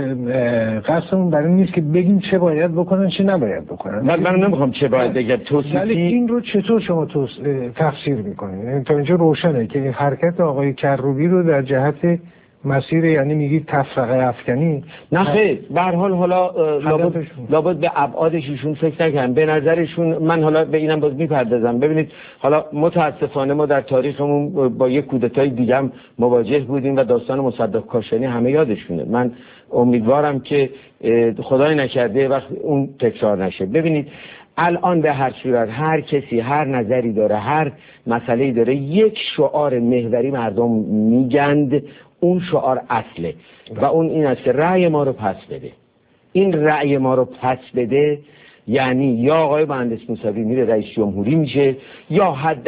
قصدمون برای این نیست که بگیم چه باید بکنن چه نباید بکنن. من نمیخوام چه باید بگم، توصیفی. ولی این رو چطور شما تفسیر میکنید؟ یعنی تا اینجا روشنه که حرکت آقای کروبی رو در جهت مسیر، یعنی میگید تفرقه افکنی. نه خیر، به هر حال حالا لابد به ابعادش ایشون فکر نکنم. به نظرشون من حالا به اینم باز میپردازم. ببینید حالا متاسفانه ما در تاریخمون با یک کودتای دیگه هم مواجه بودیم و داستان مصدق کاشانی همه یادشونه. من امیدوارم که خدای نکرده وقت اون تکرار نشه. ببینید الان به هر صورت هر کسی هر نظری داره، هر مسئله‌ای داره، یک شعار محوری مردم میگند، اون شعار اصله و اون این است که رأی ما رو پس بده. این رأی ما رو پس بده یعنی یا آقای مهندس موسوی میره رئیس جمهوری میشه، یا حد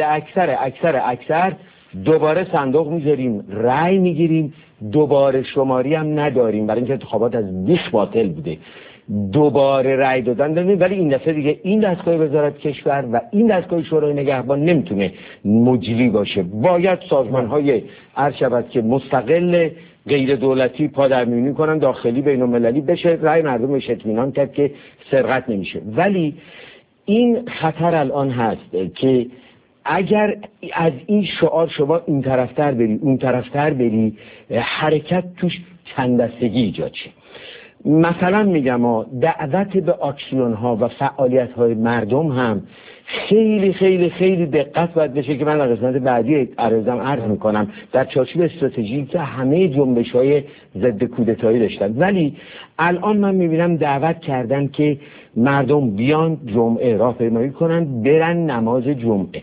اکثر دوباره صندوق میذاریم، رأی میگیریم، دوباره شماری هم نداریم برای اینکه انتخابات از بیخ باطل بوده، دوباره رأی دادن داریم. ولی این دفعه دیگه این دستگاه وزارت کشور و این دستگاه شورای نگهبان نمیتونه مجری باشه. باید سازمان‌های عرض شود که مستقل غیر دولتی پادرمیونی کنن، داخلی بین المللی بشه، رأی مردم بهش اطمینان کرد که سرقت نمیشه. ولی این خطر الان هست که اگر از این شعار شما این طرفتر بری اون طرفتر بری، حرکت توش چند دستگی ایجاد شه. مثلا میگم دعوت به آکسیون ها و فعالیت های مردم هم خیلی خیلی خیلی دقت باید بشه که من در قسمت بعدی عرض میکنم در چارچوب استراتژی که همه جنبش های ضد کودتایی داشتن. ولی الان من میبینم دعوت کردن که مردم بیان جمعه راهپیمایی کنن، برن نماز جمعه.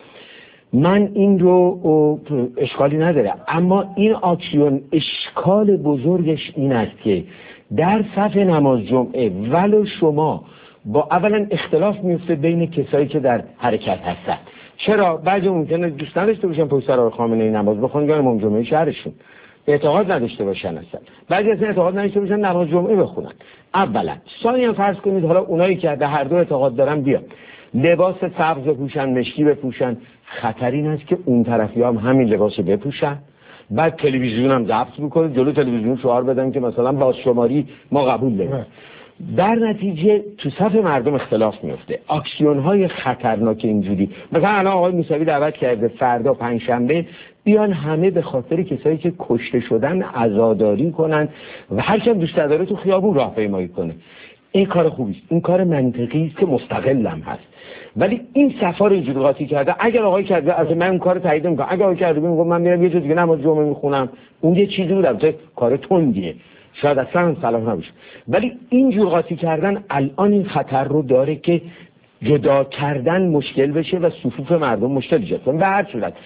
من این رو اشکالی نداره، اما این آکسیون اشکال بزرگش این است که در صف نماز جمعه ولو شما با اولا اختلاف میفته بین کسایی که در حرکت هستن. چرا؟ بعضی ممکنه دوست نداشته باشن پشت سر خامنه‌ای نماز بخونن یا امام جمعه شهرشون، اعتقاد نداشته باشن اصلا. بعضی اصلا اعتقاد نداشته باشن نماز جمعه بخونن. اولا ثانیا فرض کنید حالا اونایی که به هر دو اعتقاد دارن بیان لباس سبز بپوشن، مشکی بپوشن، خطر این است که اون طرفی‌ها هم همین لباسو بپوشن، بعد تلویزیون هم ضبط میکنه، جلو تلویزیون شعار بدن که مثلا بازشماری ما قبول داریم. در نتیجه تو صف مردم اختلاف میفته. آکسیون های خطرناک اینجوری، مثلا الان آقای موسوی دعوت کرده فردا پنجشنبه بیان همه به خاطر کسایی که کشته شدن عزاداری کنن و هر کم دوست داره تو خیابون راهپیمایی کنه. این کار خوبی است، این کار منطقی است که مستقل هم هست. ولی این سفر اینجوری قاطی کرده. اگر آقای کرده از من اون کارو تایید نمیکنم، اگر آقای کرده میگم من میرم یه جا دیگه نماز جمعه میخونم، اون یه چیزی بود البته کار تندیه، شاید اصلا صلاح نباشه. ولی اینجور قاطی کردن الان این خطر رو داره که جدا کردن مشکل بشه و صفوف مردم مشکل ایجاد کنه. به هر صورت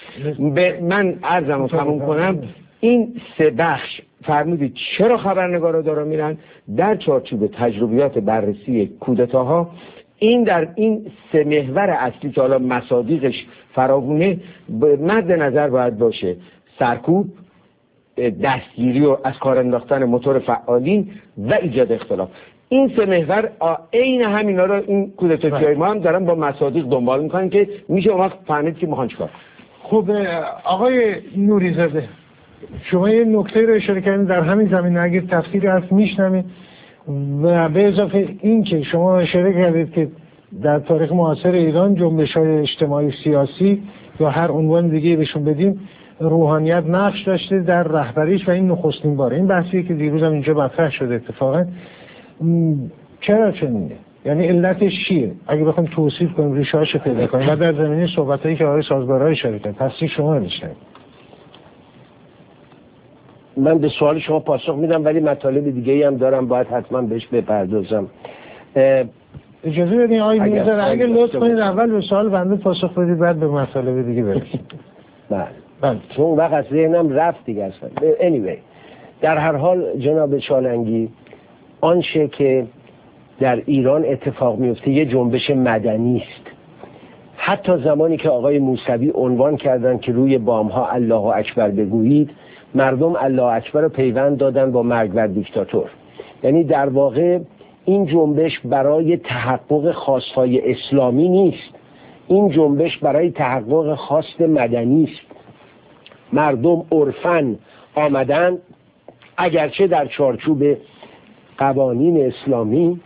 من عرضمو تموم کنم. این سه بخش فرمودید چرا خبرنگارا دارن میرن در چارچوب تجربیات بررسی کودتاها. این در این سه محور اصلی که حالا مصادیقش فراوونه مد نظر باید باشه: سرکوب، دستگیری و از کار انداختن موتور فعالین و ایجاد اختلاف. این سه محور عین همینا رو این کودتاهای ما هم دارن با مصادیق دنبال میکنن که میشه اون وقت فهمید که میخوان چیکار. خب آقای نوری‌زاده، شما یه نکته رو اشاره کردین در همین زمینه، اگه تفسیری هست میشنوید. و به اضافه این که شما اشاره کردید که در تاریخ معاصر ایران جنبش‌های اجتماعی سیاسی یا هر عنوان دیگه بهشون بدیم روحانیت نقش داشته در رهبریش و این نخستین باره. این بحثی که دیروز هم اینجا مطرح شده اتفاقا، چرا چنینه؟ یعنی علتش چیه؟ اگه بخوایم توصیف کنیم، ریشه‌هاش پیدا کنیم و در زمینه صحبتایی که آقای سازگارای اشاره کرد، تصریح شما میشه. من به سوال شما پاسخ میدم ولی مطالب دیگه‌ای هم دارم باید حتما بهش بپردازم. اجازه بدین آقای میرزا اگه لطف کنید اول به سوال بنده پاسخ بدید بعد به مطالب دیگه برسیم. بله چون وقت از ذهنم رفت دیگه اصلا. anyway در هر حال جناب چالنگی، آنچه که در ایران اتفاق میفته یه جنبش مدنی است. حتی زمانی که آقای موسوی عنوان کردن که روی بامها الله اکبر بگویید، مردم الله اکبر رو پیوند دادن با مرگ بر دیکتاتور. یعنی در واقع این جنبش برای تحقق خواستهای اسلامی نیست، این جنبش برای تحقق خواست مدنی است. مردم عرفاً آمدن، اگرچه در چارچوب قوانین اسلامی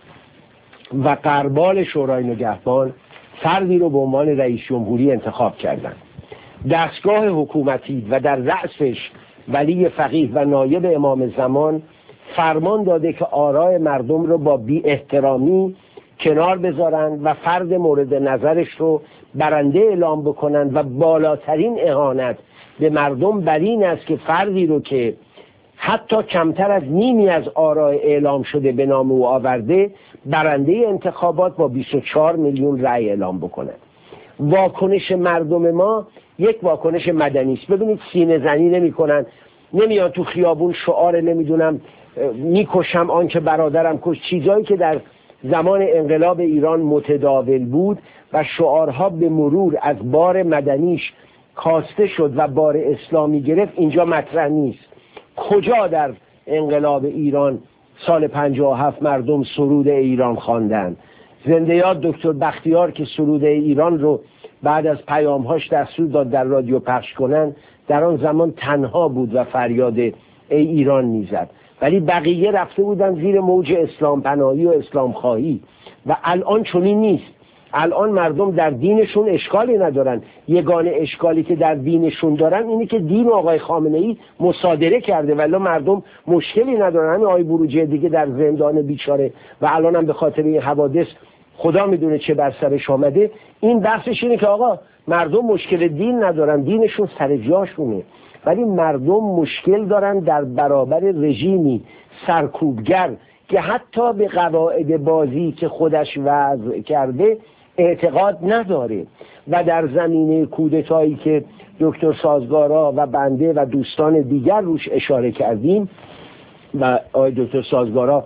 و غربال شورای نگهبان، فردی رو به عنوان رئیس جمهوری انتخاب کردند. دستگاه حکومتی و در رأسش ولی فقیه و نایب امام زمان فرمان داده که آراء مردم رو با بی احترامی کنار بذارن و فرد مورد نظرش رو برنده اعلام بکنن و بالاترین اهانت به مردم بر این است که فردی رو که حتی کمتر از نیمی از آراء اعلام شده به نام او آورده برنده انتخابات با 24 میلیون رأی اعلام بکنن. واکنش مردم ما یک واکنش مدنی است. ببینید سینه زنی نمی کنن، نمیان تو خیابون شعار نمیدونم میکشم آن که برادرم کش، چیزایی که در زمان انقلاب ایران متداول بود و شعارها به مرور از بار مدنیش کاسته شد و بار اسلامی گرفت، اینجا مطرح نیست. کجا در انقلاب ایران سال 57 مردم سرود ایران خواندن؟ زنده یاد دکتر بختیار که سرود ایران رو بعد از پیامهاش دستور داد در رادیو پخش کنن، در آن زمان تنها بود و فریاد ای ایران میزد، ولی بقیه رفته بودن زیر موج اسلام پناهی و اسلام خواهی. و الان چنین نیست. الان مردم در دینشون اشکالی ندارن. یگانه اشکالی که در دینشون دارن اینی که دین آقای خامنه‌ای مصادره کرده، ولی مردم مشکلی ندارن. همین آقای بروجه دیگه در زندان بیچاره و الان هم به خاطر این حوادث خدا میدونه چه بر سرش آمده. این بحثش اینه که آقا مردم مشکل دین ندارن، دینشون سر جاشونه، ولی مردم مشکل دارن در برابر رژیمی سرکوبگر که حتی به قواعد بازی که خودش وضع کرده اعتقاد نداره. و در زمینه کودتایی که دکتر سازگارا و بنده و دوستان دیگر روش اشاره کردیم و آقای دکتر سازگارا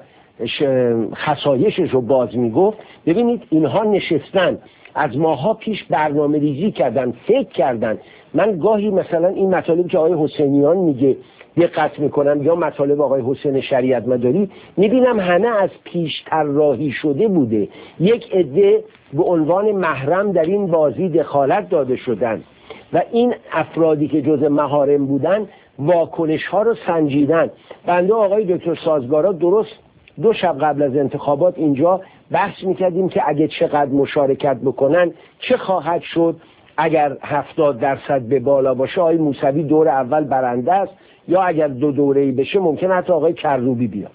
خصایشش رو باز میگفت، ببینید اینها نشستن از ماها پیش برنامه ریزی کردن، فکر کردن. من گاهی مثلا این مطالب که آقای حسینیان میگه دقت میکنم یا مطالب آقای حسین شریعت مداری، میبینم همه از پیش طراحی شده بوده. یک عده به عنوان محرم در این بازی دخالت داده شدن و این افرادی که جز محارم بودن واکنش ها رو سنجیدن. بنده آقای دکتر سازگارا درست 2 شب قبل از انتخابات اینجا بحث میکردیم که اگه چقدر مشارکت بکنن چه خواهد شد. اگر 70% به بالا باشه آقای موسوی دور اول برنده است، یا اگر 2 دوره‌ای بشه ممکن حتی آقای کروبی بیاد.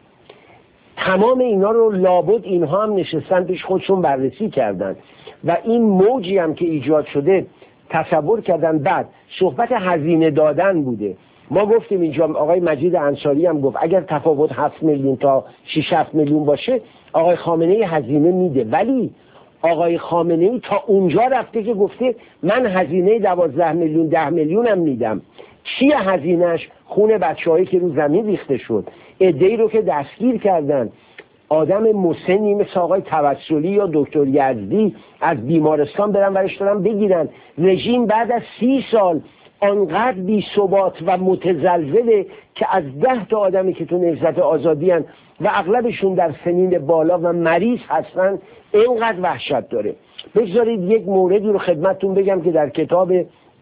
تمام اینا رو لابد اینها هم نشستن پیش خودشون بررسی کردن و این موجی هم که ایجاد شده تصور کردن. بعد صحبت هزینه دادن بوده. ما گفتیم اینجا، آقای مجید انصاری هم گفت اگر تفاوت 7 میلیون تا 6-7 میلیون باشه آقای خامنه‌ای هزینه میده، ولی آقای خامنه‌ای تا اونجا رفته که گفته من هزینه 12 میلیون 10 میلیون هم میدم. چیه هزینهش؟ خون بچه‌هایی که رو زمین ریخته شد، عده‌ای رو که دستگیر کردن، آدم مسنی مثل آقای توسلی یا دکتر یزدی از بیمارستان برن ورش دارن بگیرن. رژیم بعد از 30 سال آنقدر بی ثبات و متزلزله که از 10 تا آدمی که تو نهضت آزادی هن و اغلبشون در سنین بالا و مریض هستن اینقدر وحشت داره. بگذارید یک موردی رو خدمتتون بگم که در کتاب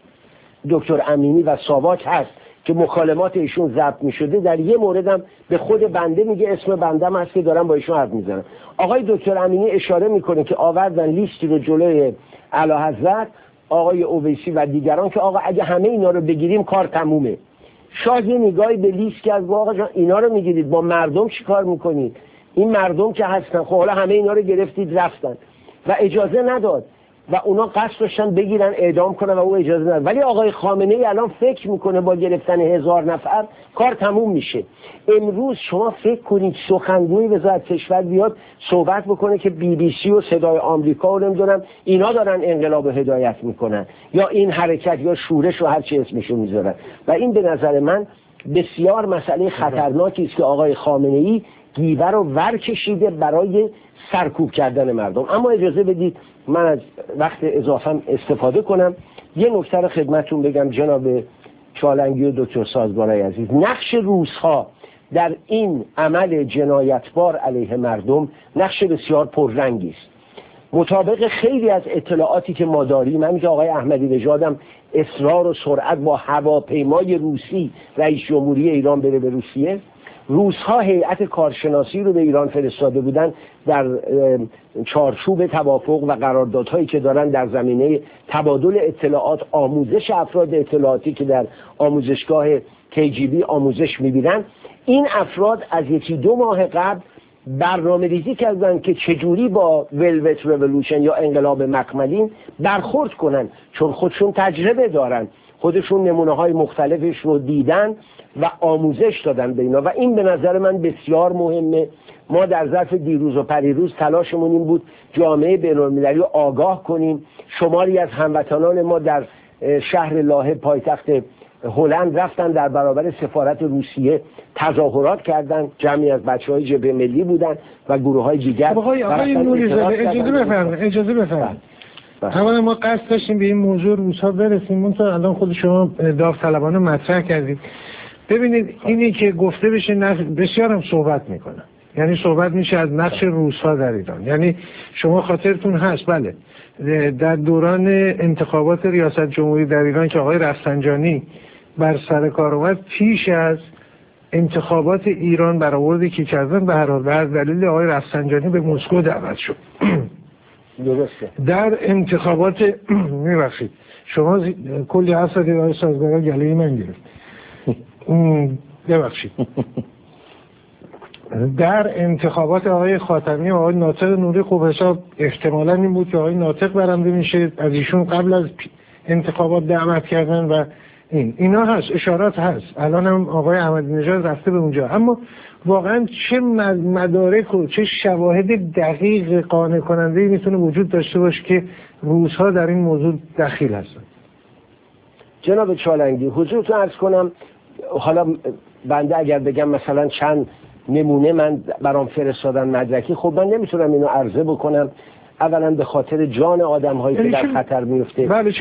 دکتر امینی و ساواک هست که مکالمات ایشون ضبط می شده. در یه موردم به خود بنده میگه، اسم بندم هست که دارم با ایشون حرف میزنم. آقای دکتر امینی اشاره میکنه که آوردن لیستی رو جلوی اعلیحضرت آقای اویسی و دیگران که آقا اگه همه اینا رو بگیریم کار تمومه. شاه یه نگاهی به لیست کرد و آقا جان اینا رو میگیرید با مردم چی کار میکنید؟ این مردم که هستن، خب حالا همه اینا رو گرفتید رفتن و اجازه نداد و اونا قصد داشتن بگیرن اعدام کنن و او اجازه نداد. ولی آقای خامنه‌ای الان فکر میکنه با گرفتن 1000 نفر کار تموم میشه. امروز شما فکر کنید سخنگوی وزارت کشور بیاد صحبت بکنه که BBC و صدای آمریکا و نمیدونم اینا دارن انقلاب هدایت میکنن یا این حرکت یا شورش و هر چی اسمشو میذارن. و این به نظر من بسیار مسئله خطرناکی است که آقای خامنه‌ای گیوه رو ور کشیده برای سرکوب کردن مردم. اما اجازه بدید من از وقت اضافم استفاده کنم، یه نکته رو خدمتتون بگم جناب چالنگی و دکتر سازگارای عزیز. نقش روس‌ها در این عمل جنایتبار علیه مردم نقش بسیار پررنگی است. مطابق خیلی از اطلاعاتی که ما داریم، همین که آقای احمدی نژادم اصرار و سرعت با هواپیمای روسی رئیس جمهوری ایران بره به روسیه، روس‌ها هیئت کارشناسی رو به ایران فرستاده بودن در چارچوب توافق و قراردادهایی که دارن در زمینه تبادل اطلاعات، آموزش افراد اطلاعاتی که در آموزشگاه KGB آموزش می‌بینن. این افراد از 1-2 ماه قبل برنامه ریزی کردن که چجوری با ولوت رولوشن یا انقلاب مخملین برخورد کنن، چون خودشون تجربه دارن، خودشون نمونه های مختلفش رو دیدن و آموزش دادن به اینا و این به نظر من بسیار مهمه. ما در ظرف دیروز و پریروز تلاشمون این بود جامعه بین‌المللی رو آگاه کنیم. شماری از هموطنان ما در شهر لاهه پایتخت هلند رفتن در برابر سفارت روسیه تظاهرات کردن، جمعی از بچه‌های جبهه ملی بودن و گروه‌های دیگر. آقای نوری‌زاده اجازه بفرمایید. اولا ما قصد داشتیم به این موضوع روس‌ها برسیم، منتها الان خود شما داوطلبانه مطرح کردید. ببینید اینی که گفته بشه بسیار هم صحبت میکنن، یعنی صحبت میشه از نقش روس‌ها در ایران. یعنی شما خاطرتون هست بله در دوران انتخابات ریاست جمهوری در ایران که آقای رفسنجانی بر سر کار اومد، پیش از انتخابات ایران برآوردی که کردن به هر حال به دلیل آقای رفسنجانی به مسکو دعوت شد درسته. در انتخابات میبخشید شما کلی حرف زدید آقای سازگارا گلوی من گرفت. ببخشید. در انتخابات آقای خاتمی و آقای ناطق نوری خوب حساب احتمالاً این بود که آقای ناطق برنده میشه، از ایشون قبل از انتخابات دعوت کردن و اینا هست، اشارات هست. الان هم آقای احمدی نژاد رفته به اونجا، اما واقعا چه مدارک و چه شواهد دقیق قانع کننده میتونه وجود داشته باشه که روس‌ها در این موضوع دخیل هستن؟ جناب چالنگی حضورتون عرض کنم، حالا بنده اگر بگم مثلا چند نمونه من برام فرستادن مدرکی، خب من نمیتونم اینو عرضه بکنم، اولا به خاطر جان آدم هایی که در خطر میفته. ولی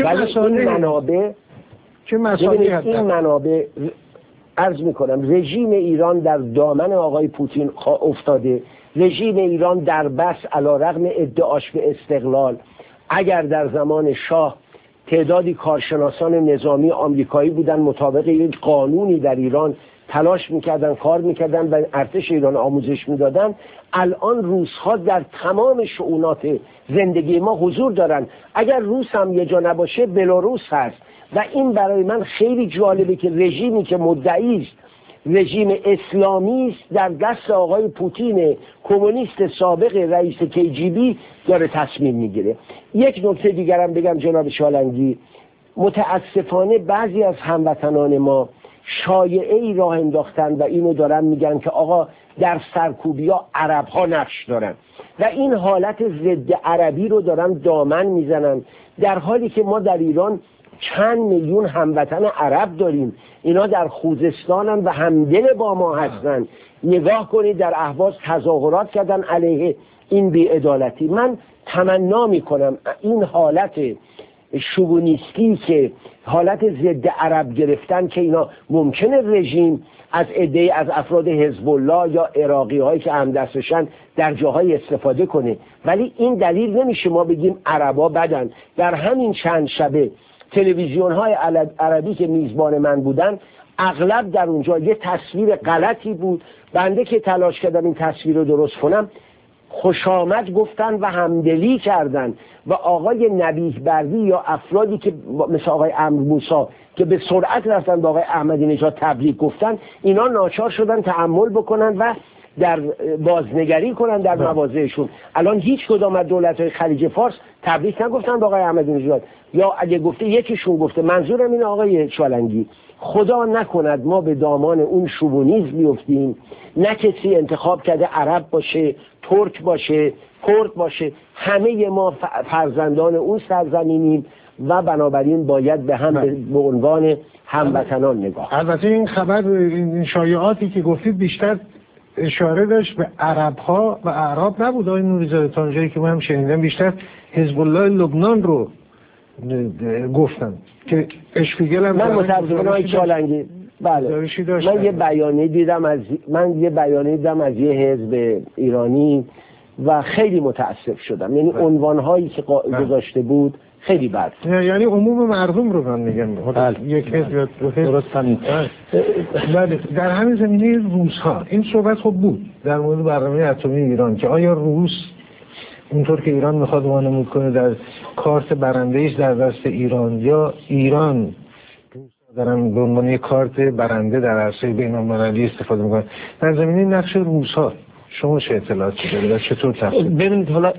این منابع عرض میکنم رژیم ایران در دامن آقای پوتین افتاده. رژیم ایران در بس علیرغم ادعاش به استقلال، اگر در زمان شاه تعدادی کارشناسان نظامی آمریکایی بودن مطابق یک قانونی در ایران تلاش میکردن، کار میکردن و ارتش ایران آموزش میدادن، الان روس‌ها در تمام شؤونات زندگی ما حضور دارن. اگر روس هم یه جا نباشه بلاروس هست و این برای من خیلی جالبه که رژیمی که مدعی است رژیم اسلامی است در دست آقای پوتین کمونیست سابق رئیس KGB داره تصمیم میگیره. یک نکته دیگرم بگم جناب چالنگی، متاسفانه بعضی از هموطنان ما شایعه ای راه انداختن و اینو دارن میگن که آقا در سرکوبیا عرب ها نقش دارن و این حالت ضد عربی رو دارن دامن میزنن، در حالی که ما در ایران چند میلیون هموطن عرب داریم، اینا در خوزستانن و همدل با ما هستن. نگاه کنید در اهواز تظاهرات کردن علیه این بی‌عدالتی. من تمنا میکنم این حالت شوونیستی که حالت ضد عرب گرفتن که اینا ممکنه رژیم از عده‌ای از افراد حزب الله یا عراقی هایی که همدستشن در جاهای استفاده کنه، ولی این دلیل نمیشه ما بگیم عربا بدن. در همین چند شبه تلویزیون های عربی که میزبان من بودن اغلب در اونجا یه تصویر غلطی بود، بنده که تلاش کردم این تصویر رو درست کنم خوش آمد گفتن و همدلی کردن و آقای نبیه بردی یا افرادی که مثل آقای امر موسی که به سرعت رفتن با آقای احمدی نژاد تبریک گفتن، اینا ناچار شدن تحمل بکنن و در بازنگری کنن در مواضعشون. الان هیچ کدام از دولت‌های خلیج فارس تبریک نگفتن با آقای احمدی نژاد، یا اگه گفته یکیشون گفته. منظورم این آقای چالنگی، خدا نکند ما به دامان اون شوونیسم بیفتیم، نه کسی انتخاب کرده عرب باشه، ترک باشه، کرد باشه، همه ما فرزندان اون سرزمینیم و بنابراین باید به هم به عنوان هموطنان نگاه. البته این خبر، این شایعاتی که گفتید بیشتر اشاره داشت به عرب‌ها و اعراب نبود آقای نوری‌زاده، تا اونجایی که من شنیدم بیشتر حزب الله لبنان رو گفتن که اشپیگل هم من متأسفانه آقای چالنگی بله من یه بیانیه دیدم از یه حزب ایرانی و خیلی متاسف شدم، یعنی عنوان‌هایی که گذاشته بود خیلی بد، یعنی عموم مردم رو من میگم یک حزب درست بله. در همین زمینه روس‌ها این صحبت خب بود در مورد برنامه اتمی ایران که آیا روس اونطور که ایران میخواد وانمود کنه در کارت برنده‌ایش در دست ایران، یا ایران دارن به عنوان یک کارت برنده در عرصه بین‌المللی استفاده میکنن. در زمینه نقش روس‌ها شما چه اطلاعاتی دارید و چطور تفسیر؟ ببینید حالا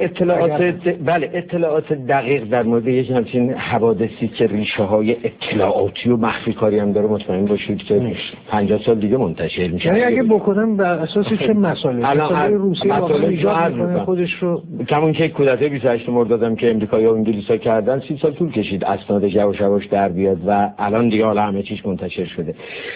اطلاعات دقیق در مورد یک همچین حوادثی که ریشه های اطلاعاتی و مخفی کاری هم داره مطمئن باشید که 50 سال دیگه منتشر میشه. یعنی اگه بکنم بر اساس چه مسائلی روسیه واقعا ایجاد میکنه خودش رو، کمون که کودتای 28 مردادم که امریکایی‌ها و انگلیس‌ها کردن 30 سال طول کشید اسناد یواش یواش در بیاد و الان دیگه حالا همه چیز منتشر شده.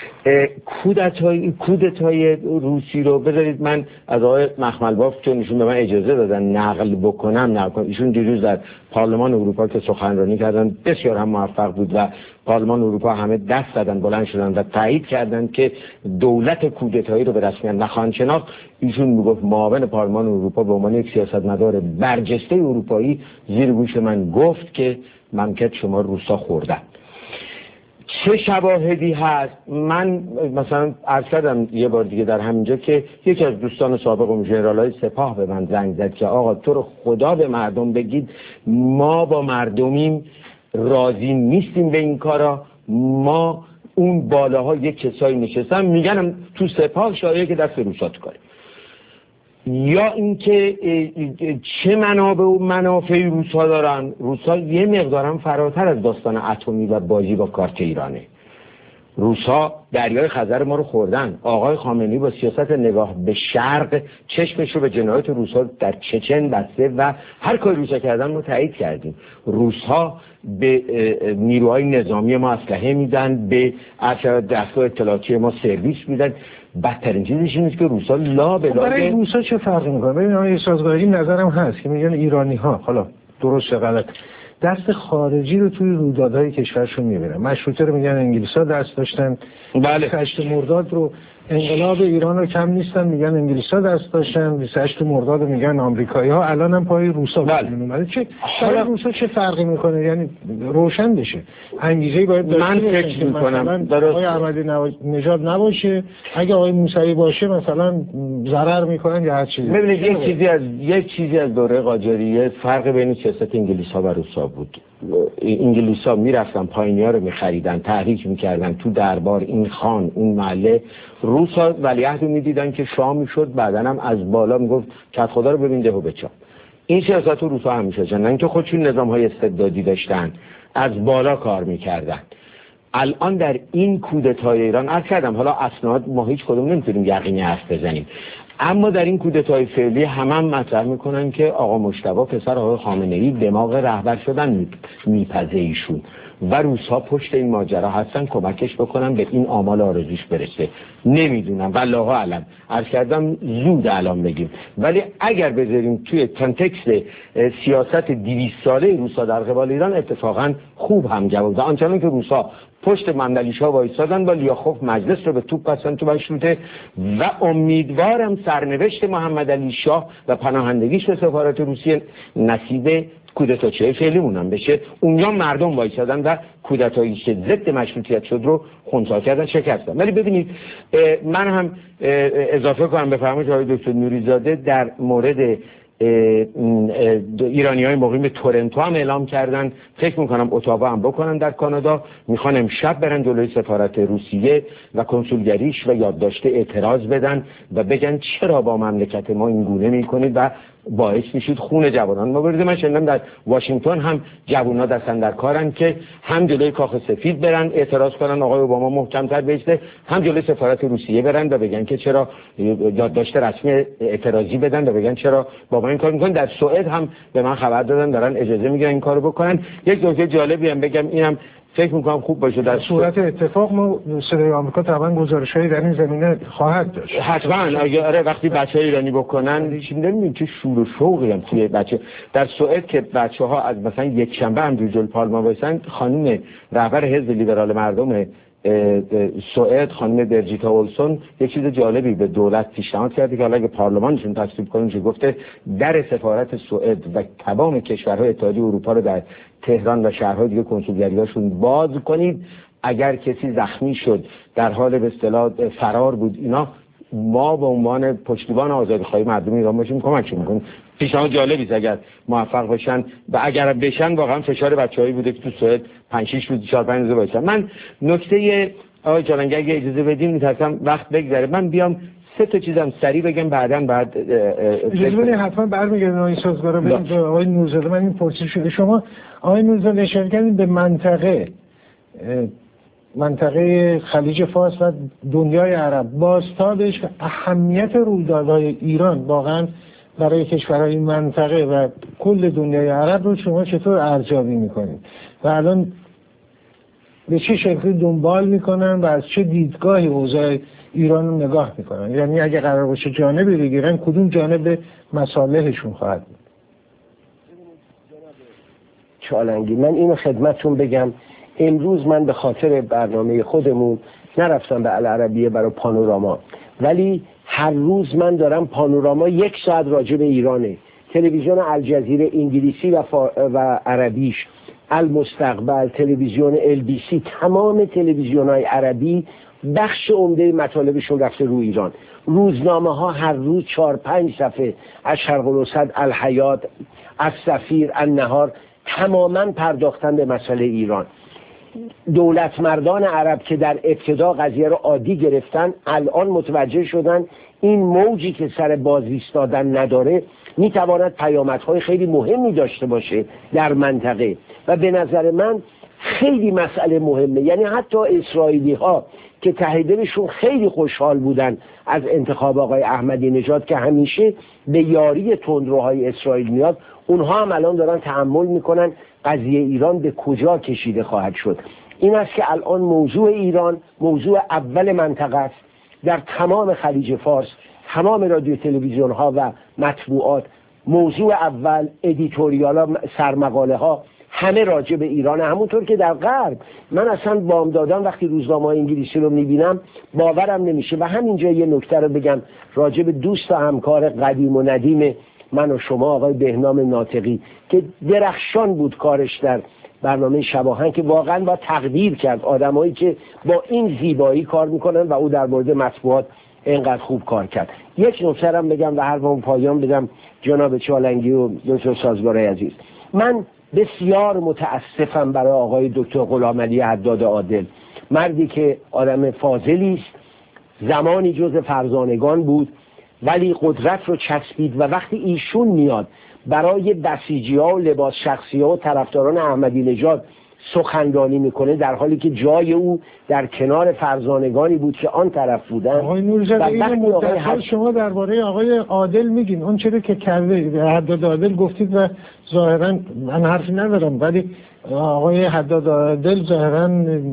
کودتای روسی رو بذارید من از آقای مخملباف چون ایشون به من اجازه دادن نقل بکنم ایشون دیروز در پارلمان اروپا که سخنرانی کردن بسیار هم موفق بود و پارلمان اروپا همه دست زدن بلند شدن و تایید کردن که دولت کودتایی رو به رسمیت نخواهند شناخت. ایشون میگفت معاون پارلمان اروپا به عنوان یک سیاستمدار برجسته اروپایی زیر گوش من گفت که مملکت شما روسا خوردن. چه شواهدی هست؟ من مثلا عرض کردم یه بار دیگه در همینجا که یکی از دوستان سابقم ژنرال‌های سپاه به من زنگ زد که آقا تو رو خدا به مردم بگید ما با مردمیم، راضی نیستیم به این کارا، ما اون بالاها یک کسایی نشستن میگن تو سپاه شایعه که دست روسا تو کاره. یا اینکه چه منابع و منافعی روسا دارن. روسا یه مقدارم فراتر از داستان اتمی و بازی با کارت ایرانه. روسا دریای خزر ما رو خوردن. آقای خامنه‌ای با سیاست نگاه به شرق چشمش رو به جنایات روسا در چچن بسته و هر کاری روسا کردن ما تایید کردیم. روسا به نیروهای نظامی ما اسلحه میدن، به دستگاه اطلاعاتی ما سرویس میدن. بدترین چیزش اینه که روسا لا به لا برای روسا چه فرقی میکنه؟ ببین آقای سازگاری نظرم هست که میگن ایرانی ها، حالا درست یا غلط، دست خارجی رو توی رویدادهای کشورشون میبینن. مشروطه رو میگن انگلیس‌ها دست داشتن. بله. 28 مرداد رو انقلاب ایران رو کم نیستن میگن انگلیس‌ها دست داشتن. 28 مرداد رو میگن آمریکایی‌ها. الان هم پای روسا اومده. چه حالا روسا چه فرقی میکنه؟ یعنی روشن بشه. انگیزه‌ای باید داشته من فکر می‌کنم آقای احمدی نژاد نباشه، اگه آقای موسوی باشه مثلا ضرر میکنن یا هر چیزی. ببینید یک چیزی از دوره قاجاریه فرق بین سیاست انگلیس‌ها و روسا بود. انگلیس‌ها میرفتن پایینی‌ها رو می‌خریدن، تحریک می‌کردن تو دربار، این خان اون محله. روسا ولیعهد رو می‌دیدن که شاه می‌شد، بعداً هم از بالا میگفت کت خدا رو ببین دهو بچا. این سیاست رو روسا همیشه داشتن، اینکه خودشون نظام‌های استبدادی داشتن، از بالا کار می‌کردن. الان در این کودتای ایران عرض کردم، حالا اسناد ما هیچ کدوم نمی‌تونیم یقینی حرف بزنیم، اما در این کودتای فعلی هم مطرح میکنن که آقا مجتبی پسر آقای خامنه‌ای دماغ رهبر شدن میپزه ایشون و روس‌ها پشت این ماجرا هستن کمکش بکنن به این آمال آرزوش برسه. نمیدونم والله اعلم، عرض کردم زود الان بگیم، ولی اگر بذاریم توی کانتکست سیاست 200 ساله روسا در قبال ایران اتفاقا خوب هم جواب داد. آنچنان که روسا پشت مملکت‌ها وایسادن با لیاخوف مجلس رو به توپ بستن تو مشروطه و امیدوارم سرنوشت محمد علی شاه و پناهندگیش به سفارت روسیه نصیب کودتاچی فعلیمون هم بشه. اونجا مردم وایسادن و کودتایی که ضد مشروطیت شد رو خنثی کردن، شکستن. ولی ببینید من هم اضافه کنم به فرمایش آقای دکتر نوری‌زاده در مورد ایرانی‌های مقیم تورنتو هم اعلام کردن، فکر میکنم اتاوا هم بکنن در کانادا، میخوان امشب برن جلوی سفارت روسیه و کنسولگریش و یادداشت اعتراض بدن و بگن چرا با مملکت ما این گونه میکنید و باعث میشید خون جوانان ما بریزه. من شنیدم در واشنگتن هم جوونا دستن در کارن که هم جلوی کاخ سفید برن اعتراض کنن آقای اوباما محکم‌تر بیسته، هم جلوی سفارت روسیه برن و بگن که چرا یادداشت رسمی اعتراضی بدن و بگن چرا با ما این کار میکنن. در سوئد هم به من خبر دادن دارن اجازه میگیرن این کارو بکنن. یک نکته جالبی هم بگم، اینم فکر میکنم خوب باشه، در صورت اتفاق ما صدای آمریکا طبعا گزارش‌هایی در این زمینه خواهد داشت. حتما آره وقتی بچه‌های ایرانی بکنن می‌بینیم چه شور و شوقی هم توی بچه در سوئد که بچه‌ها از مثلا یک شنبه هم جلوی پارلمان وایسن، خانم رهبر حزب لیبرال مردم سوئد خانم برجیتا اولسون یک چیز جالبی به دولت پیشنهاد کرده که حالا اگه پارلمانشون تصویب کنه، چه گفته در سفارت سوئد و تمام کشورهای اتحادیه اروپا رو در تهران و شهرهای دیگه کنسولگری‌هاشون باز کنید. اگر کسی زخمی شد در حال به اصطلاح فرار بود، اینا ما به عنوان پشتیبان آزادی‌خواهی مردم ایران باشیم کمکشون می‌کنیم. پیشنهاد جالبی است اگر موفق باشن و اگر بشن واقعا فشار بچه‌هایی بوده که تو سوئد 5-6 روز 4-5 روز باشن. من نکته آقای جالنگی اگه اجازه بدین می‌ترسم وقت بگذره، من بیام سه تا چیزم سریع بگم بعداً اجازه بدین حتما برمیگردیم آقای سازگارا به آقای نوری‌زاده. من این پرسش شده شما آقای نوری‌زاده اشاره کردین به منطقه خلیج فارس و دنیای عرب. بازتابش اهمیت رویدادهای ایران واقعا برای کشورهای منطقه و کل دنیای عرب رو شما چطور ارزیابی میکنید و الان به چه شکلی دنبال میکنن و از چه دیدگاهی اوضاع ایران رو نگاه میکنن؟ یعنی اگه قرار باشه جانبی بگیرن کدوم جانب مصالحشون خواهد بود؟ چالنگی من اینو خدمتتون بگم، امروز من به خاطر برنامه خودمون نرفتم به العربیه برای پانوراما، ولی هر روز من دارم پانوراما 1 ساعت راجع به ایرانه، تلویزیون الجزیره انگلیسی و عربیش، المستقبل، تلویزیون LBC، تمام تلویزیون‌های عربی بخش عمده مطالبشون رفته رو ایران. روزنامه ها هر روز 4-5 صفحه از شرق الاوسط، الحیات، السفیر، النهار تماما پرداختن به مسئله ایران. دولت مردان عرب که در ابتدا قضیه رو عادی گرفتن الان متوجه شدن این موجی که سر باز ایستادن نداره میتواند پیامدهای خیلی مهمی داشته باشه در منطقه و به نظر من خیلی مسئله مهمه. یعنی حتی اسرائیلی ها که ته دلشون خیلی خوشحال بودن از انتخاب آقای احمدی نژاد که همیشه به یاری تندروهای اسرائیل میاد، اونها هم الان دارن تأمل میکنن قضیه ایران به کجا کشیده خواهد شد. این است که الان موضوع ایران موضوع اول منطقه است. در تمام خلیج فارس، تمام رادیو تلویزیون ها و مطبوعات موضوع اول، ادیتوریال ها، سرمقاله ها همه راجع به ایران. همونطور که در غرب من اصلا بامدادان وقتی روزنامه انگلیسی رو میبینم باورم نمیشه. و همینجا یه نکته رو بگم راجع به دوست و همکار قدیم و ندیم من و شما آقای بهنام ناطقی که درخشان بود کارش در برنامه شباهنگ که واقعا با تقدیر کرد آدمایی که با این زیبایی کار میکنن و او در مورد مطبوعات اینقدر خوب کار کرد. یک نکته هم بگم و حرفمو پایان بدم جناب چالنگی و دکتر سازگارای عزیز. من بسیار متاسفم برای آقای دکتر غلامعلی حداد عادل، مردی که آدم فاضلی است، زمانی جز فرزانگان بود ولی قدرت رو چسبید و وقتی ایشون میاد برای بسیجی ها و لباس شخصی ها و طرفداران احمدی نژاد سخنرانی میکنه در حالی که جای او در کنار فرزانگانی بود که آن طرف بودن. آقای نوری‌زاده این مدت شما درباره آقای عادل میگین، اون چیزی که کرده حداد عادل گفتید و ظاهرا من حرفی ندارم ولی آقای حداد عادل ظاهرا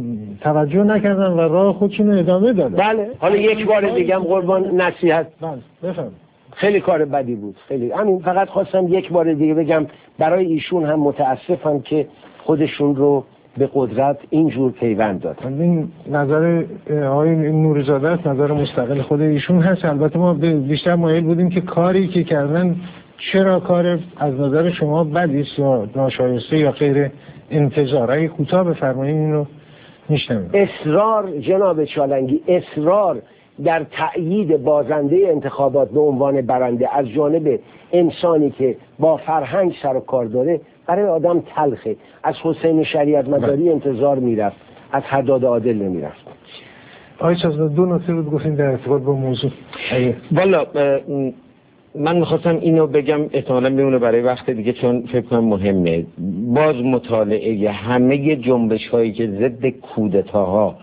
توجه نکردن و راه خودشون رو ادامه دادن. بله حالا یک بار دیگه هم قربان نصیحت. بله بفرمایید. خیلی کار بدی بود، خیلی. همین فقط خواستم یک بار دیگه بگم برای ایشون هم متاسفم که خودشون رو به قدرت اینجور پیوند دادن. این نظر آقای نوری‌زاده است، نظر مستقل خود ایشون هست. البته ما بیشتر مایل بودیم که کاری که کردن چرا کار از نظر شما بدی است یا ناشایسته یا غیر انتظاری کوتاه بفرمایید اینو میشنویم. اصرار جناب چالنگی، اصرار در تأیید بازنده انتخابات به عنوان برنده از جانب انسانی که با فرهنگ سر و کار داره برای آدم تلخه. از حسین شریعت مداری انتظار میرفت، از حداد عادل نمیرفت. آقای سازگار دو نکته رو گفتین در ارتباط با موضوع. والا من میخواستم اینو بگم، احتمالا میمونه برای وقت دیگه چون فکر کنم مهمه. باز مطالعه همه جنبش هایی که ضد کودتاها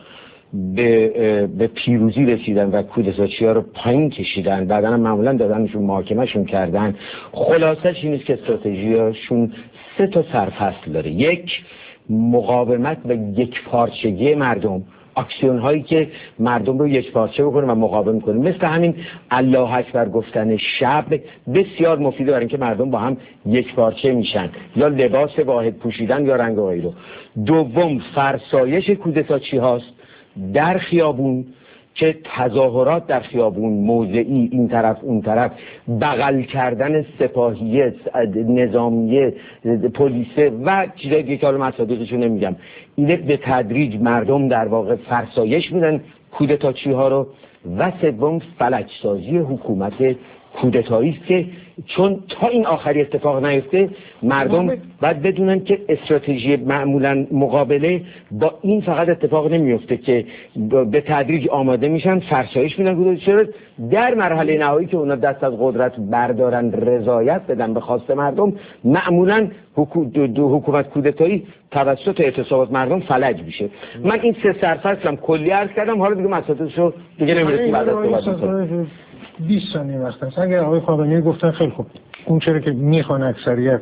به پیروزی رسیدن و کودتاچی‌ها رو پایین کشیدن، بعداً هم معمولاً دادنشون محاکمه‌شون کردن، خلاصش این است که استراتژیشون 3 تا سرفصل داره. یک، مقاومت و یک پارچگی مردم، اکسیون هایی که مردم رو یک پارچه بکنه و مقاوم کنه، مثل همین الله اکبر گفتن شب بسیار مفیده برای اینکه مردم با هم یک پارچه میشن، یا لباس واحد پوشیدن یا رنگ و غیره. دوم، فرسایش کودتاچی هاست در خیابون که تظاهرات در خیابون، موضعی، این طرف اون طرف، بغل کردن سپاهیه، نظامیه، پلیسه و چیزایی دیگه که حالا مصادیقشو نمیگم، اینه به تدریج مردم در واقع فرسایش میدن کودتاچی ها رو. و سوم، فلج سازی حکومت کودتایی است که چون تا این آخری اتفاق نیفته مردم باید بدونن که استراتژی معمولا مقابله با این فقط اتفاق نمیفته که به تدریج آماده میشن فرسایش میدن کودتاچی، در مرحله نهایی که اونا دست از قدرت بردارن رضایت بدن به خواست مردم، معمولا حکومت کودتایی توسط اعتصابات مردم فلج میشه. من این 3 سرفصلم کلی عرض کردم، حالا دیگه مسائلشو دیگه نمیرسیم بعد از صحبت 20 ثانیه وقت هست. اگر آقای خامنه‌ای گفتن خیلی خوب، اون چرا که میخوان اکثریت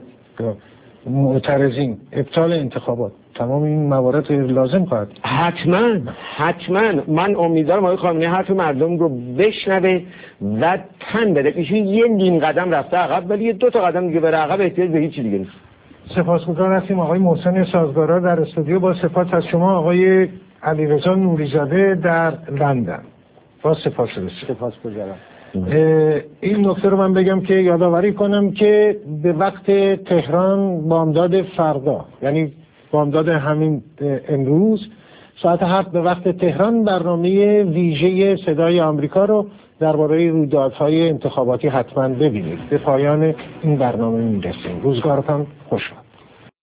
معترضین ابطال انتخابات، تمام این موارد لازم خواهد. حتما من امیدوارم آقای خامنه‌ای حرف مردم رو بشنوه و تن بده. ایشون یه نیم قدم رفته عقب ولی 2 تا قدم دیگه بره عقب، احتیاج به هیچ دیگه نیست. سپاسگزار هستیم آقای محسن سازگارا در استودیو، با سپاس از شما آقای علیرضا نوری‌زاده در لندن. با سپاسگزارم. این نکته رو من بگم که یادآوری کنم که به وقت تهران بامداد فردا، یعنی بامداد همین امروز ساعت 7 به وقت تهران برنامه ویژه صدای آمریکا رو درباره رویدادهای انتخاباتی حتما ببینید. به پایان این برنامه میرسیم. روزگارتان خوش باد.